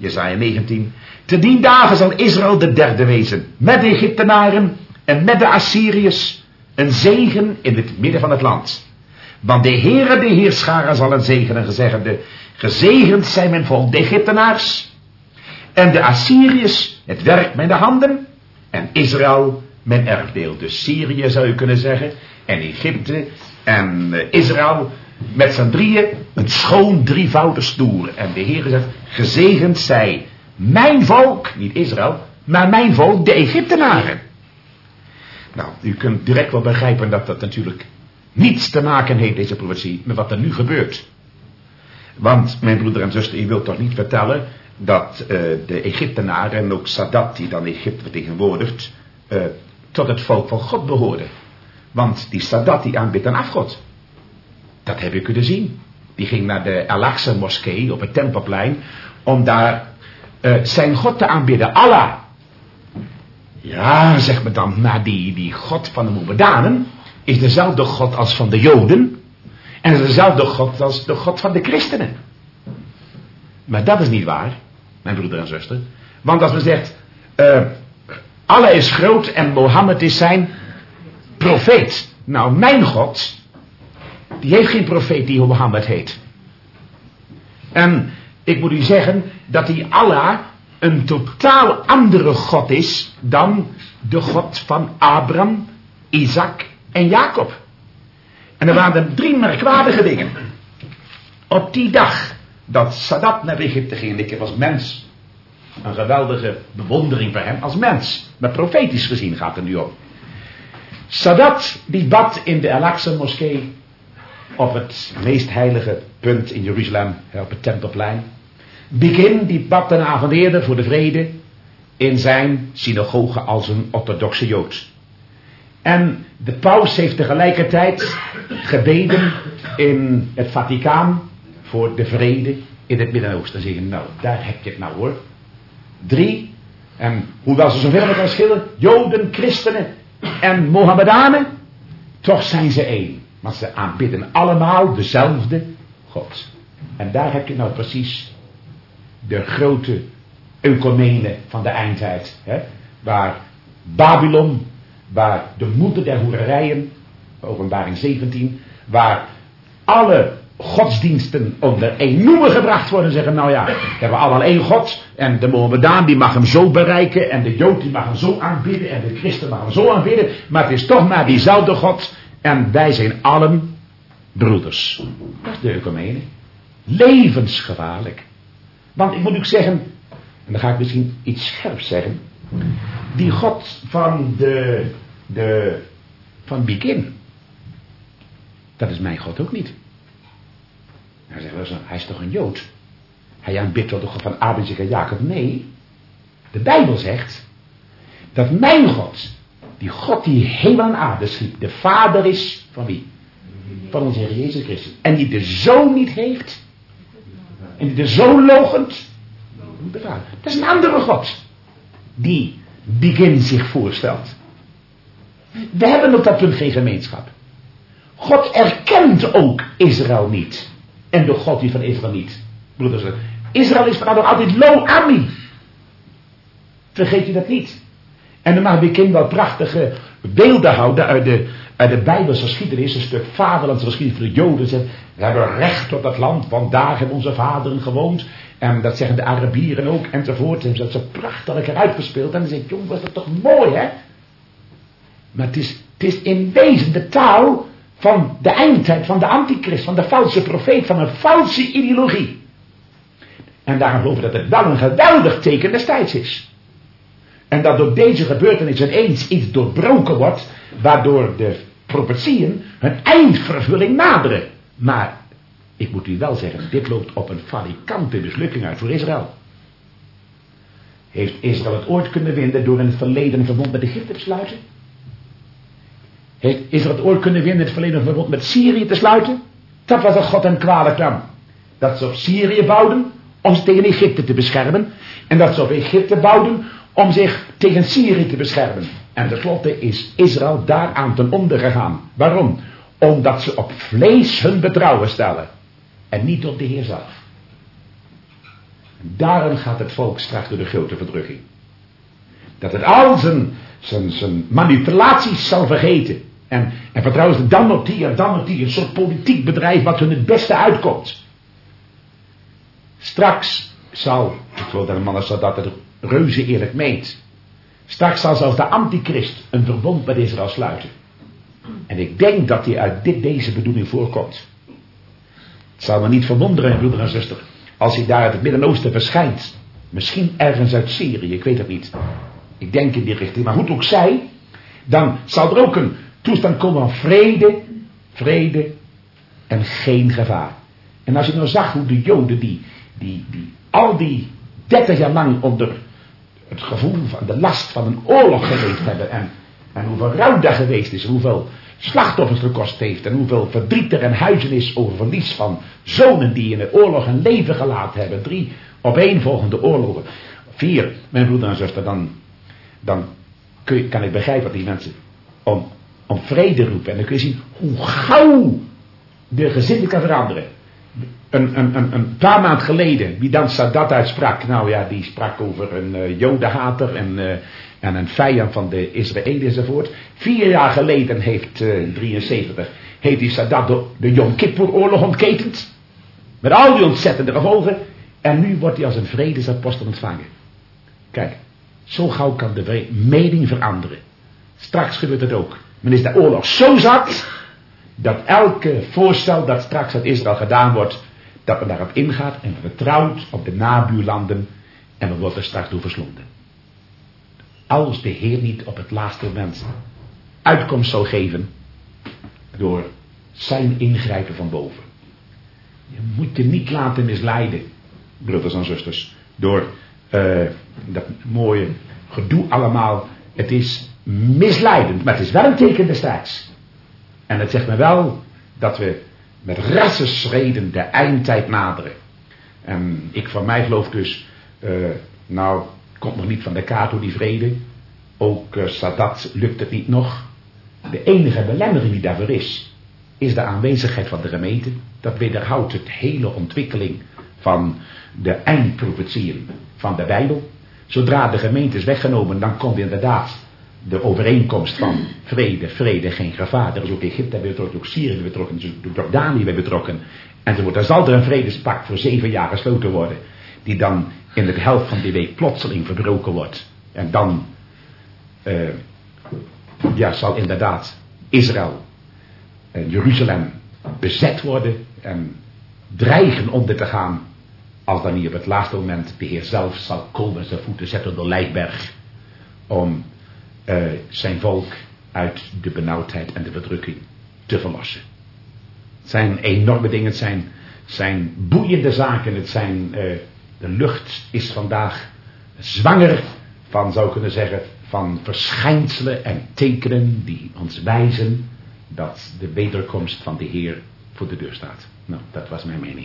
Jesaja negentien. Te dien dagen zal Israël de derde wezen, met de Egyptenaren en met de Assyriërs, een zegen in het midden van het land. Want de Heere, de Heerscharen, zal een zegenen, zeggende, gezegend zijn mijn volk, de Egyptenaars, en de Assyriërs, het werk mijn handen, en Israël, mijn erfdeel. Dus Syrië zou je kunnen zeggen, en Egypte, en uh, Israël, met z'n drieën, een schoon drievoudig stoer. En de Heere zegt, gezegend zij mijn volk, niet Israël, maar mijn volk, de Egyptenaren. Nou, u kunt direct wel begrijpen dat dat natuurlijk niets te maken heeft, deze profetie, met wat er nu gebeurt. Want, mijn broeder en zuster, u wilt toch niet vertellen dat uh, de Egyptenaren en ook Sadat, die dan Egypte vertegenwoordigt, uh, tot het volk van God behoorden. Want die Sadat, die aanbidt een afgod. Dat heb je kunnen zien. Die ging naar de Al-Aqsa moskee op het Tempelplein om daar uh, zijn God te aanbidden, Allah. Ja, zegt men dan, maar die, die God van de Mohammedanen is dezelfde God als van de Joden en is dezelfde God als de God van de christenen. Maar dat is niet waar, mijn broeder en zuster. Want als men zegt, uh, Allah is groot en Mohammed is zijn profeet. Nou, mijn God, die heeft geen profeet die Mohammed heet. En ik moet u zeggen dat die Allah een totaal andere God is dan de God van Abraham, Isaac en Jacob. En er waren drie merkwaardige dingen. Op die dag dat Sadat naar Egypte ging, en ik heb als mens een geweldige bewondering voor hem als mens, maar profetisch gezien gaat het nu om. Sadat die bad in de Al-Aqsa moskee op het meest heilige punt in Jeruzalem, op het Tempelplein. Begin die bad ten avond eerder voor de vrede in zijn synagoge als een orthodoxe Jood. En de paus heeft tegelijkertijd gebeden in het Vaticaan voor de vrede in het Midden-Oosten. Zeggen, nou, daar heb je het nou hoor. Drie, en hoewel ze zoveel met elkaar schillen, Joden, Christenen en Mohammedanen, toch zijn ze één. Want ze aanbidden allemaal dezelfde God. En daar heb je nou precies de grote eukumene van de eindtijd. Hè? Waar Babylon, waar de moeder der hoererijen, Openbaring zeventien, waar alle godsdiensten onder één noemer gebracht worden en zeggen, nou ja, we hebben allemaal één God en de Mohammedaan die mag hem zo bereiken en de Jood die mag hem zo aanbidden en de Christen mag hem zo aanbidden, maar het is toch maar diezelfde God en wij zijn allen broeders. Dat is de eukumene. Levensgevaarlijk. Want ik moet u zeggen, en dan ga ik misschien iets scherps zeggen, die God van de, de van begin, dat is mijn God ook niet. Hij zegt, hij is toch een Jood? Hij aanbidt toch de God van Abraham, Isaac en Jacob? Nee. De Bijbel zegt dat mijn God, die God die hemel en aarde schiep, de vader is van wie? Van onze Heer Jezus Christus. En die de zoon niet heeft. En die de zoon loochent. De vader. Dat is een andere God. Die begin zich voorstelt. We hebben op dat punt geen gemeenschap. God erkent ook Israël niet. En de God die van Israël niet. Broeders, Israël is vanaf nog altijd lo ami. Vergeet je dat niet. En dan mag Begin wel prachtige beelden houden uit de, uit de Bijbelse geschiedenis. Een stuk vaderlandse geschiedenis voor de Joden. Zegt, we hebben recht op dat land, want daar hebben onze vaderen gewoond. En dat zeggen de Arabieren ook, enzovoort. En dat ze prachtig eruit gespeeld. En dan zeg ik, jongen, was dat toch mooi, hè? Maar het is, het is in wezen de taal van de eindtijd, van de antichrist, van de valse profeet, van een valse ideologie. En daarom geloven dat het wel een geweldig teken destijds is. En dat door deze gebeurtenis ineens iets doorbroken wordt, waardoor de profetieën hun eindvervulling naderen. Maar, ik moet u wel zeggen, dit loopt op een falikante mislukking uit voor Israël. Heeft Israël het ooit kunnen winnen door in het verleden een verbond met Egypte te sluiten? Heeft Israël het ooit kunnen winnen in het verleden een verbond met Syrië te sluiten? Dat was wat God hen kwalijk kwam. Dat ze op Syrië bouwden om zich tegen Egypte te beschermen. En dat ze op Egypte bouwden om zich tegen Syrië te beschermen. En tenslotte is Israël daaraan ten onder gegaan. Waarom? Omdat ze op vlees hun betrouwen stellen. En niet op de Heer zelf. Daarom gaat het volk straks door de grote verdrukking. Dat het al zijn, zijn, zijn manipulaties zal vergeten. En, en vertrouwen ze dan op die en dan op die. Een soort politiek bedrijf wat hun het beste uitkomt. Straks zal, ik geloof dat een man zal dat het reuze eerlijk meent. Straks zal zelfs de antichrist een verbond met Israël sluiten. En ik denk dat hij uit dit, deze bedoeling voorkomt. Het zal me niet verwonderen, broeder en zuster, als hij daar uit het Midden-Oosten verschijnt. Misschien ergens uit Syrië, ik weet het niet. Ik denk in die richting. Maar hoe het ook zij, dan zal er ook een toestand komen van vrede, vrede en geen gevaar. En als je nou zag hoe de Joden die, die, die al die dertig jaar lang onder het gevoel van de last van een oorlog geleefd hebben. En, en hoeveel rouw daar geweest is. Hoeveel slachtoffers gekost heeft. En hoeveel verdriet er in huizen is over verlies van zonen die in de oorlog een leven gelaten hebben. Drie opeenvolgende oorlogen. Vier, mijn broeder en zuster, dan, dan kun je, kan ik begrijpen wat die mensen om, om vrede roepen. En dan kun je zien hoe gauw de gezinnen kan veranderen. Een, een, een, een paar maanden geleden, wie dan Sadat uitsprak, nou ja, die sprak over een uh, jodenhater en, uh, en een vijand van de Israëliërs enzovoort. Vier jaar geleden heeft, uh, drieënzeventig, heeft die Sadat de, de Yom Kippur oorlog ontketend. Met al die ontzettende gevolgen. En nu wordt hij als een vredesapostel ontvangen. Kijk, zo gauw kan de mening veranderen. Straks gebeurt het ook. Men is de oorlog zo zat, dat elke voorstel dat straks uit Israël gedaan wordt, dat men daarop ingaat en vertrouwt op de nabuurlanden en men wordt er straks door verslonden. Als de Heer niet op het laatste moment uitkomst zou geven door zijn ingrijpen van boven. Je moet je niet laten misleiden, broeders en zusters, door uh, dat mooie gedoe allemaal. Het is misleidend, maar het is wel een teken destijds. En het zegt me wel dat we met rassenschreden de eindtijd naderen. En ik van mij geloof dus, uh, nou, komt nog niet van de kaart door die vrede. Ook uh, Sadat lukt het niet nog. De enige belemmering die daarvoor is, is de aanwezigheid van de gemeente. Dat wederhoudt het hele ontwikkeling van de eindprofetieën van de Bijbel. Zodra de gemeente is weggenomen, dan komt inderdaad de overeenkomst van vrede, vrede, geen gevaar. Er is ook Egypte bij betrokken, ook Syrië bij betrokken, ook Jordanië bij betrokken. Enzovoort. Dan zal er een vredespact voor zeven jaar gesloten worden, die dan in de helft van die week plotseling verbroken wordt. En dan uh, ja, zal inderdaad Israël en Jeruzalem bezet worden en dreigen onder te gaan, als dan niet op het laatste moment de Heer zelf zal komen en zijn voeten zetten op de Lijkberg om Uh, zijn volk uit de benauwdheid en de verdrukking te verlossen. Het zijn enorme dingen, het zijn, zijn boeiende zaken, het zijn, uh, de lucht is vandaag zwanger van, zou ik kunnen zeggen, van verschijnselen en tekenen die ons wijzen dat de wederkomst van de Heer voor de deur staat. Nou, dat was mijn mening.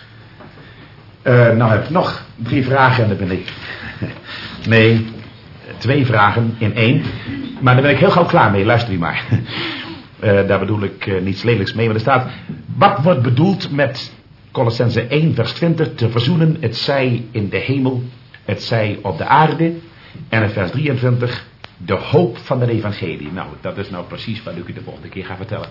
Uh, nou heb ik nog drie vragen en dan ben ik... nee... Twee vragen in één. Maar daar ben ik heel gauw klaar mee. Luister u maar. Uh, daar bedoel ik uh, niets lelijks mee. Maar er staat. Wat wordt bedoeld met Colossense één vers twintig. Te verzoenen. Het zij in de hemel. Het zij op de aarde. En in vers drieëntwintig. De hoop van de evangelie. Nou, dat is nou precies wat ik u de volgende keer ga vertellen.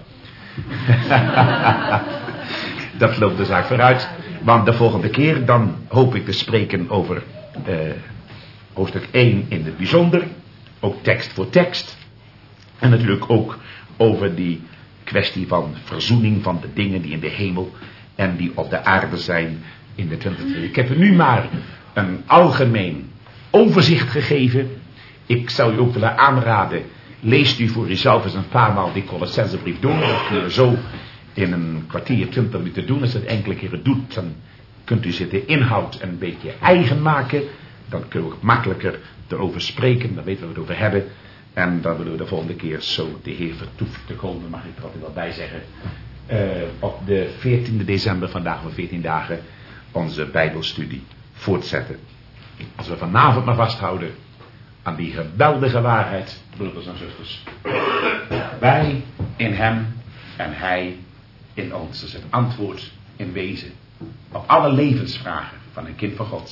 Dat loopt de zaak vooruit. Want de volgende keer dan hoop ik te spreken over... Uh, hoofdstuk één in het bijzonder, ook tekst voor tekst. En natuurlijk ook over die kwestie van verzoening van de dingen die in de hemel en die op de aarde zijn in de twintigste eeuw. Ik heb u nu maar een algemeen overzicht gegeven. Ik zou u ook willen aanraden, leest u voor uzelf eens een paar maal die Colossensebrief door. Dat kun je zo in een kwartier, twintig minuten doen. Als je het enkele keren doet, dan kunt u zich de inhoud een beetje eigen maken. Dan kunnen we ook makkelijker erover spreken. Dan weten we wat we het over hebben. En dan willen we de volgende keer zo de Heer vertoeft te komen. Mag ik er altijd wel bij zeggen. Uh, op de veertiende december, vandaag voor veertien dagen. Onze Bijbelstudie voortzetten. Als we vanavond maar vasthouden. Aan die geweldige waarheid. Broeders en zusters. Wij in hem. En hij in ons. Dat is het antwoord in wezen. Op alle levensvragen van een kind van God.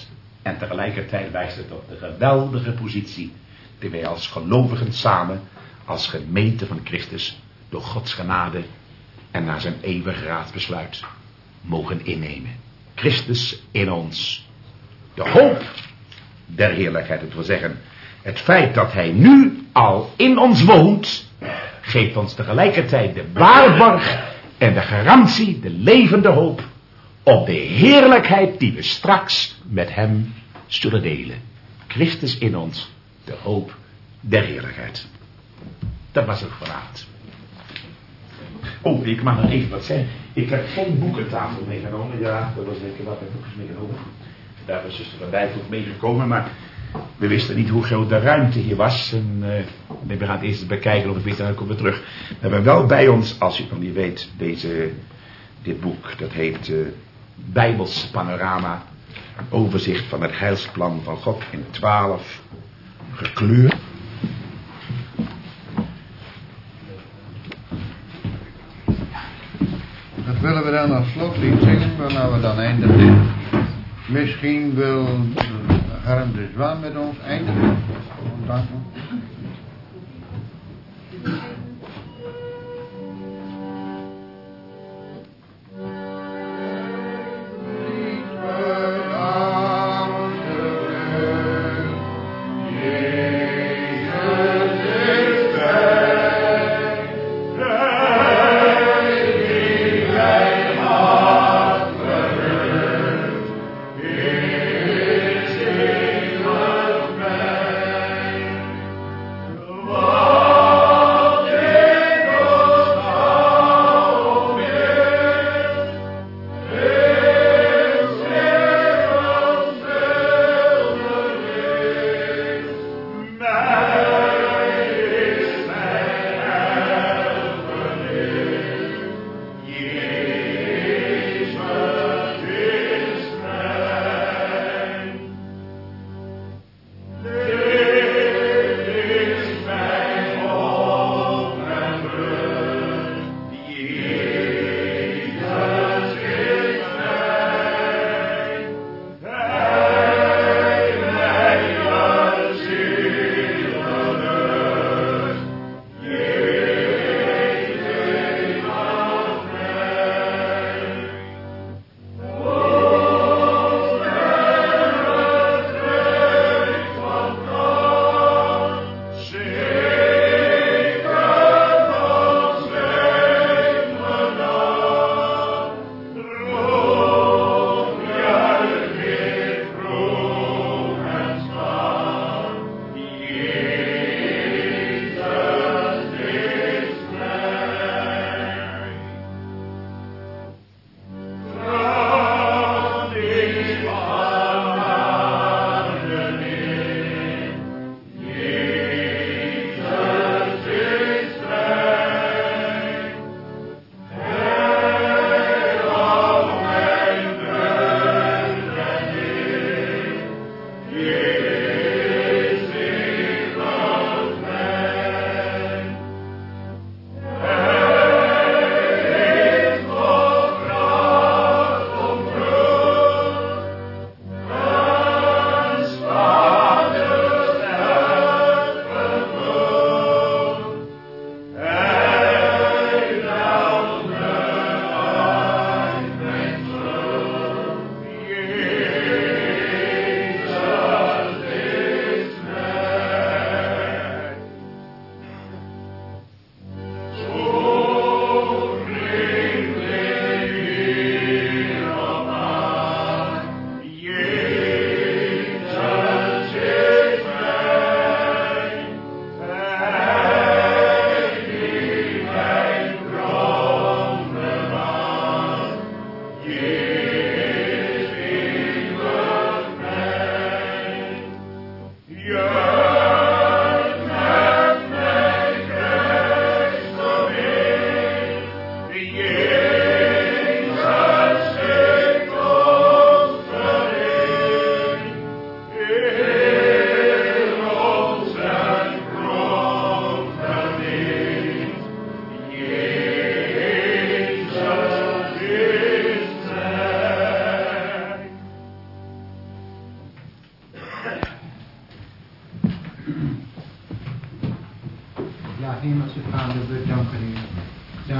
En tegelijkertijd wijst het op de geweldige positie die wij als gelovigen samen, als gemeente van Christus, door Gods genade en naar zijn eeuwig raadsbesluit mogen innemen. Christus in ons. De hoop der heerlijkheid, dat wil zeggen, het feit dat hij nu al in ons woont, geeft ons tegelijkertijd de waarborg en de garantie, de levende hoop, op de heerlijkheid die we straks met hem zullen delen. Christus in ons, de hoop der heerlijkheid. Dat was het vanavond. Oh, ik mag nog even wat zeggen. Ik heb geen boekentafel meegenomen. Ja, dat was zeker wat met boekjes meegenomen. Daar was zuster Van Dijk ook meegekomen, maar we wisten niet hoe groot de ruimte hier was. En uh, we gaan het eerst eens bekijken of ik weet, dan komen we terug. We hebben wel bij ons, als je het nog niet weet, deze, dit boek. Dat heet uh, Bijbels Panorama. Een overzicht van het heilsplan van God in twaalf gekleurd. Dat willen we dan als slotlied zingen, waarna we dan eindigen. Misschien wil Harm de Zwaan met ons eindigen. Dank u.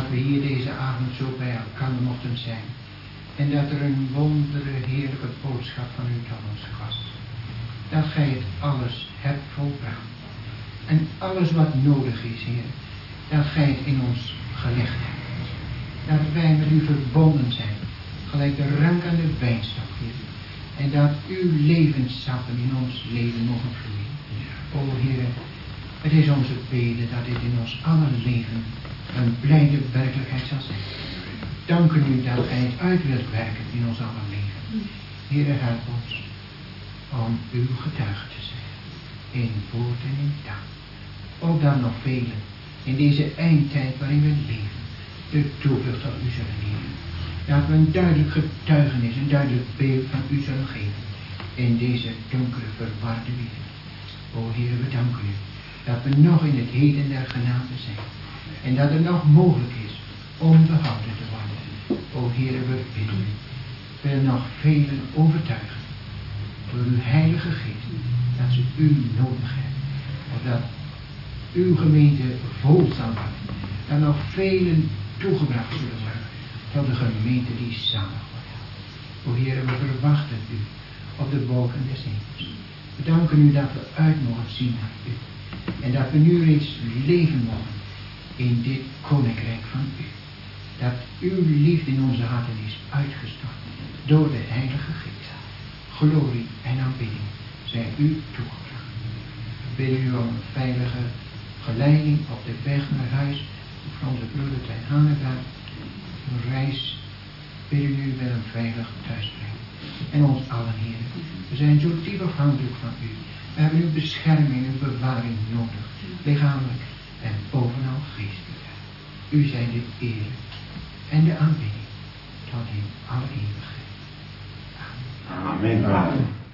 we hier deze avond zo bij elkaar mochten zijn. En dat er een wondere, heerlijke boodschap van u tot ons was. Dat gij het alles hebt volbracht. En alles wat nodig is, Heer, dat gij het in ons gelegd hebt. Dat wij met u verbonden zijn, gelijk de rank aan de wijnstok, Heer. En dat uw levenssappen in ons leven mogen vloeien. O Heer, het is onze bede dat dit in ons alle leven een blijde werkelijkheid zal zijn. Danken u dat gij het uit wilt werken in ons alle leven. Heer, help ons om uw getuige te zijn. In woord en in daad. Ook dan nog velen in deze eindtijd waarin we leven. De toevlucht tot u zullen nemen. Dat we een duidelijk getuigenis, een duidelijk beeld van u zullen geven. In deze donkere, verwarde wereld. O Heer, we danken u. Dat we nog in het heden der genade zijn. En dat het nog mogelijk is om behouden te worden. O Heer, we bidden u. Wil nog velen overtuigen. Door uw heilige geest. Dat ze u nodig hebben. Opdat uw gemeente vol zal worden. Dat nog velen toegebracht zullen worden. Tot de gemeente die zalig wordt. O Heer, we verwachten u op de wolken des hemels. We danken u dat we uit mogen zien naar u. En dat we nu reeds leven mogen in dit koninkrijk van u. Dat uw liefde in onze harten is uitgestort door de heilige geest. Glorie en aanbidding zijn u toegebracht. We bidden u om een veilige geleiding op de weg naar huis. Voor onze broeder Klein Hanegaard. Een reis bidden u wel een veilig thuisbrengen. En ons allen, Heer. We zijn zo diep afhankelijk van u. We hebben uw bescherming, uw bewaring nodig. Lichamelijk en bovenal geestelijk. U zijn de eer en de aanbidding tot in alle eeuwigheid. Amen. Amen. Amen.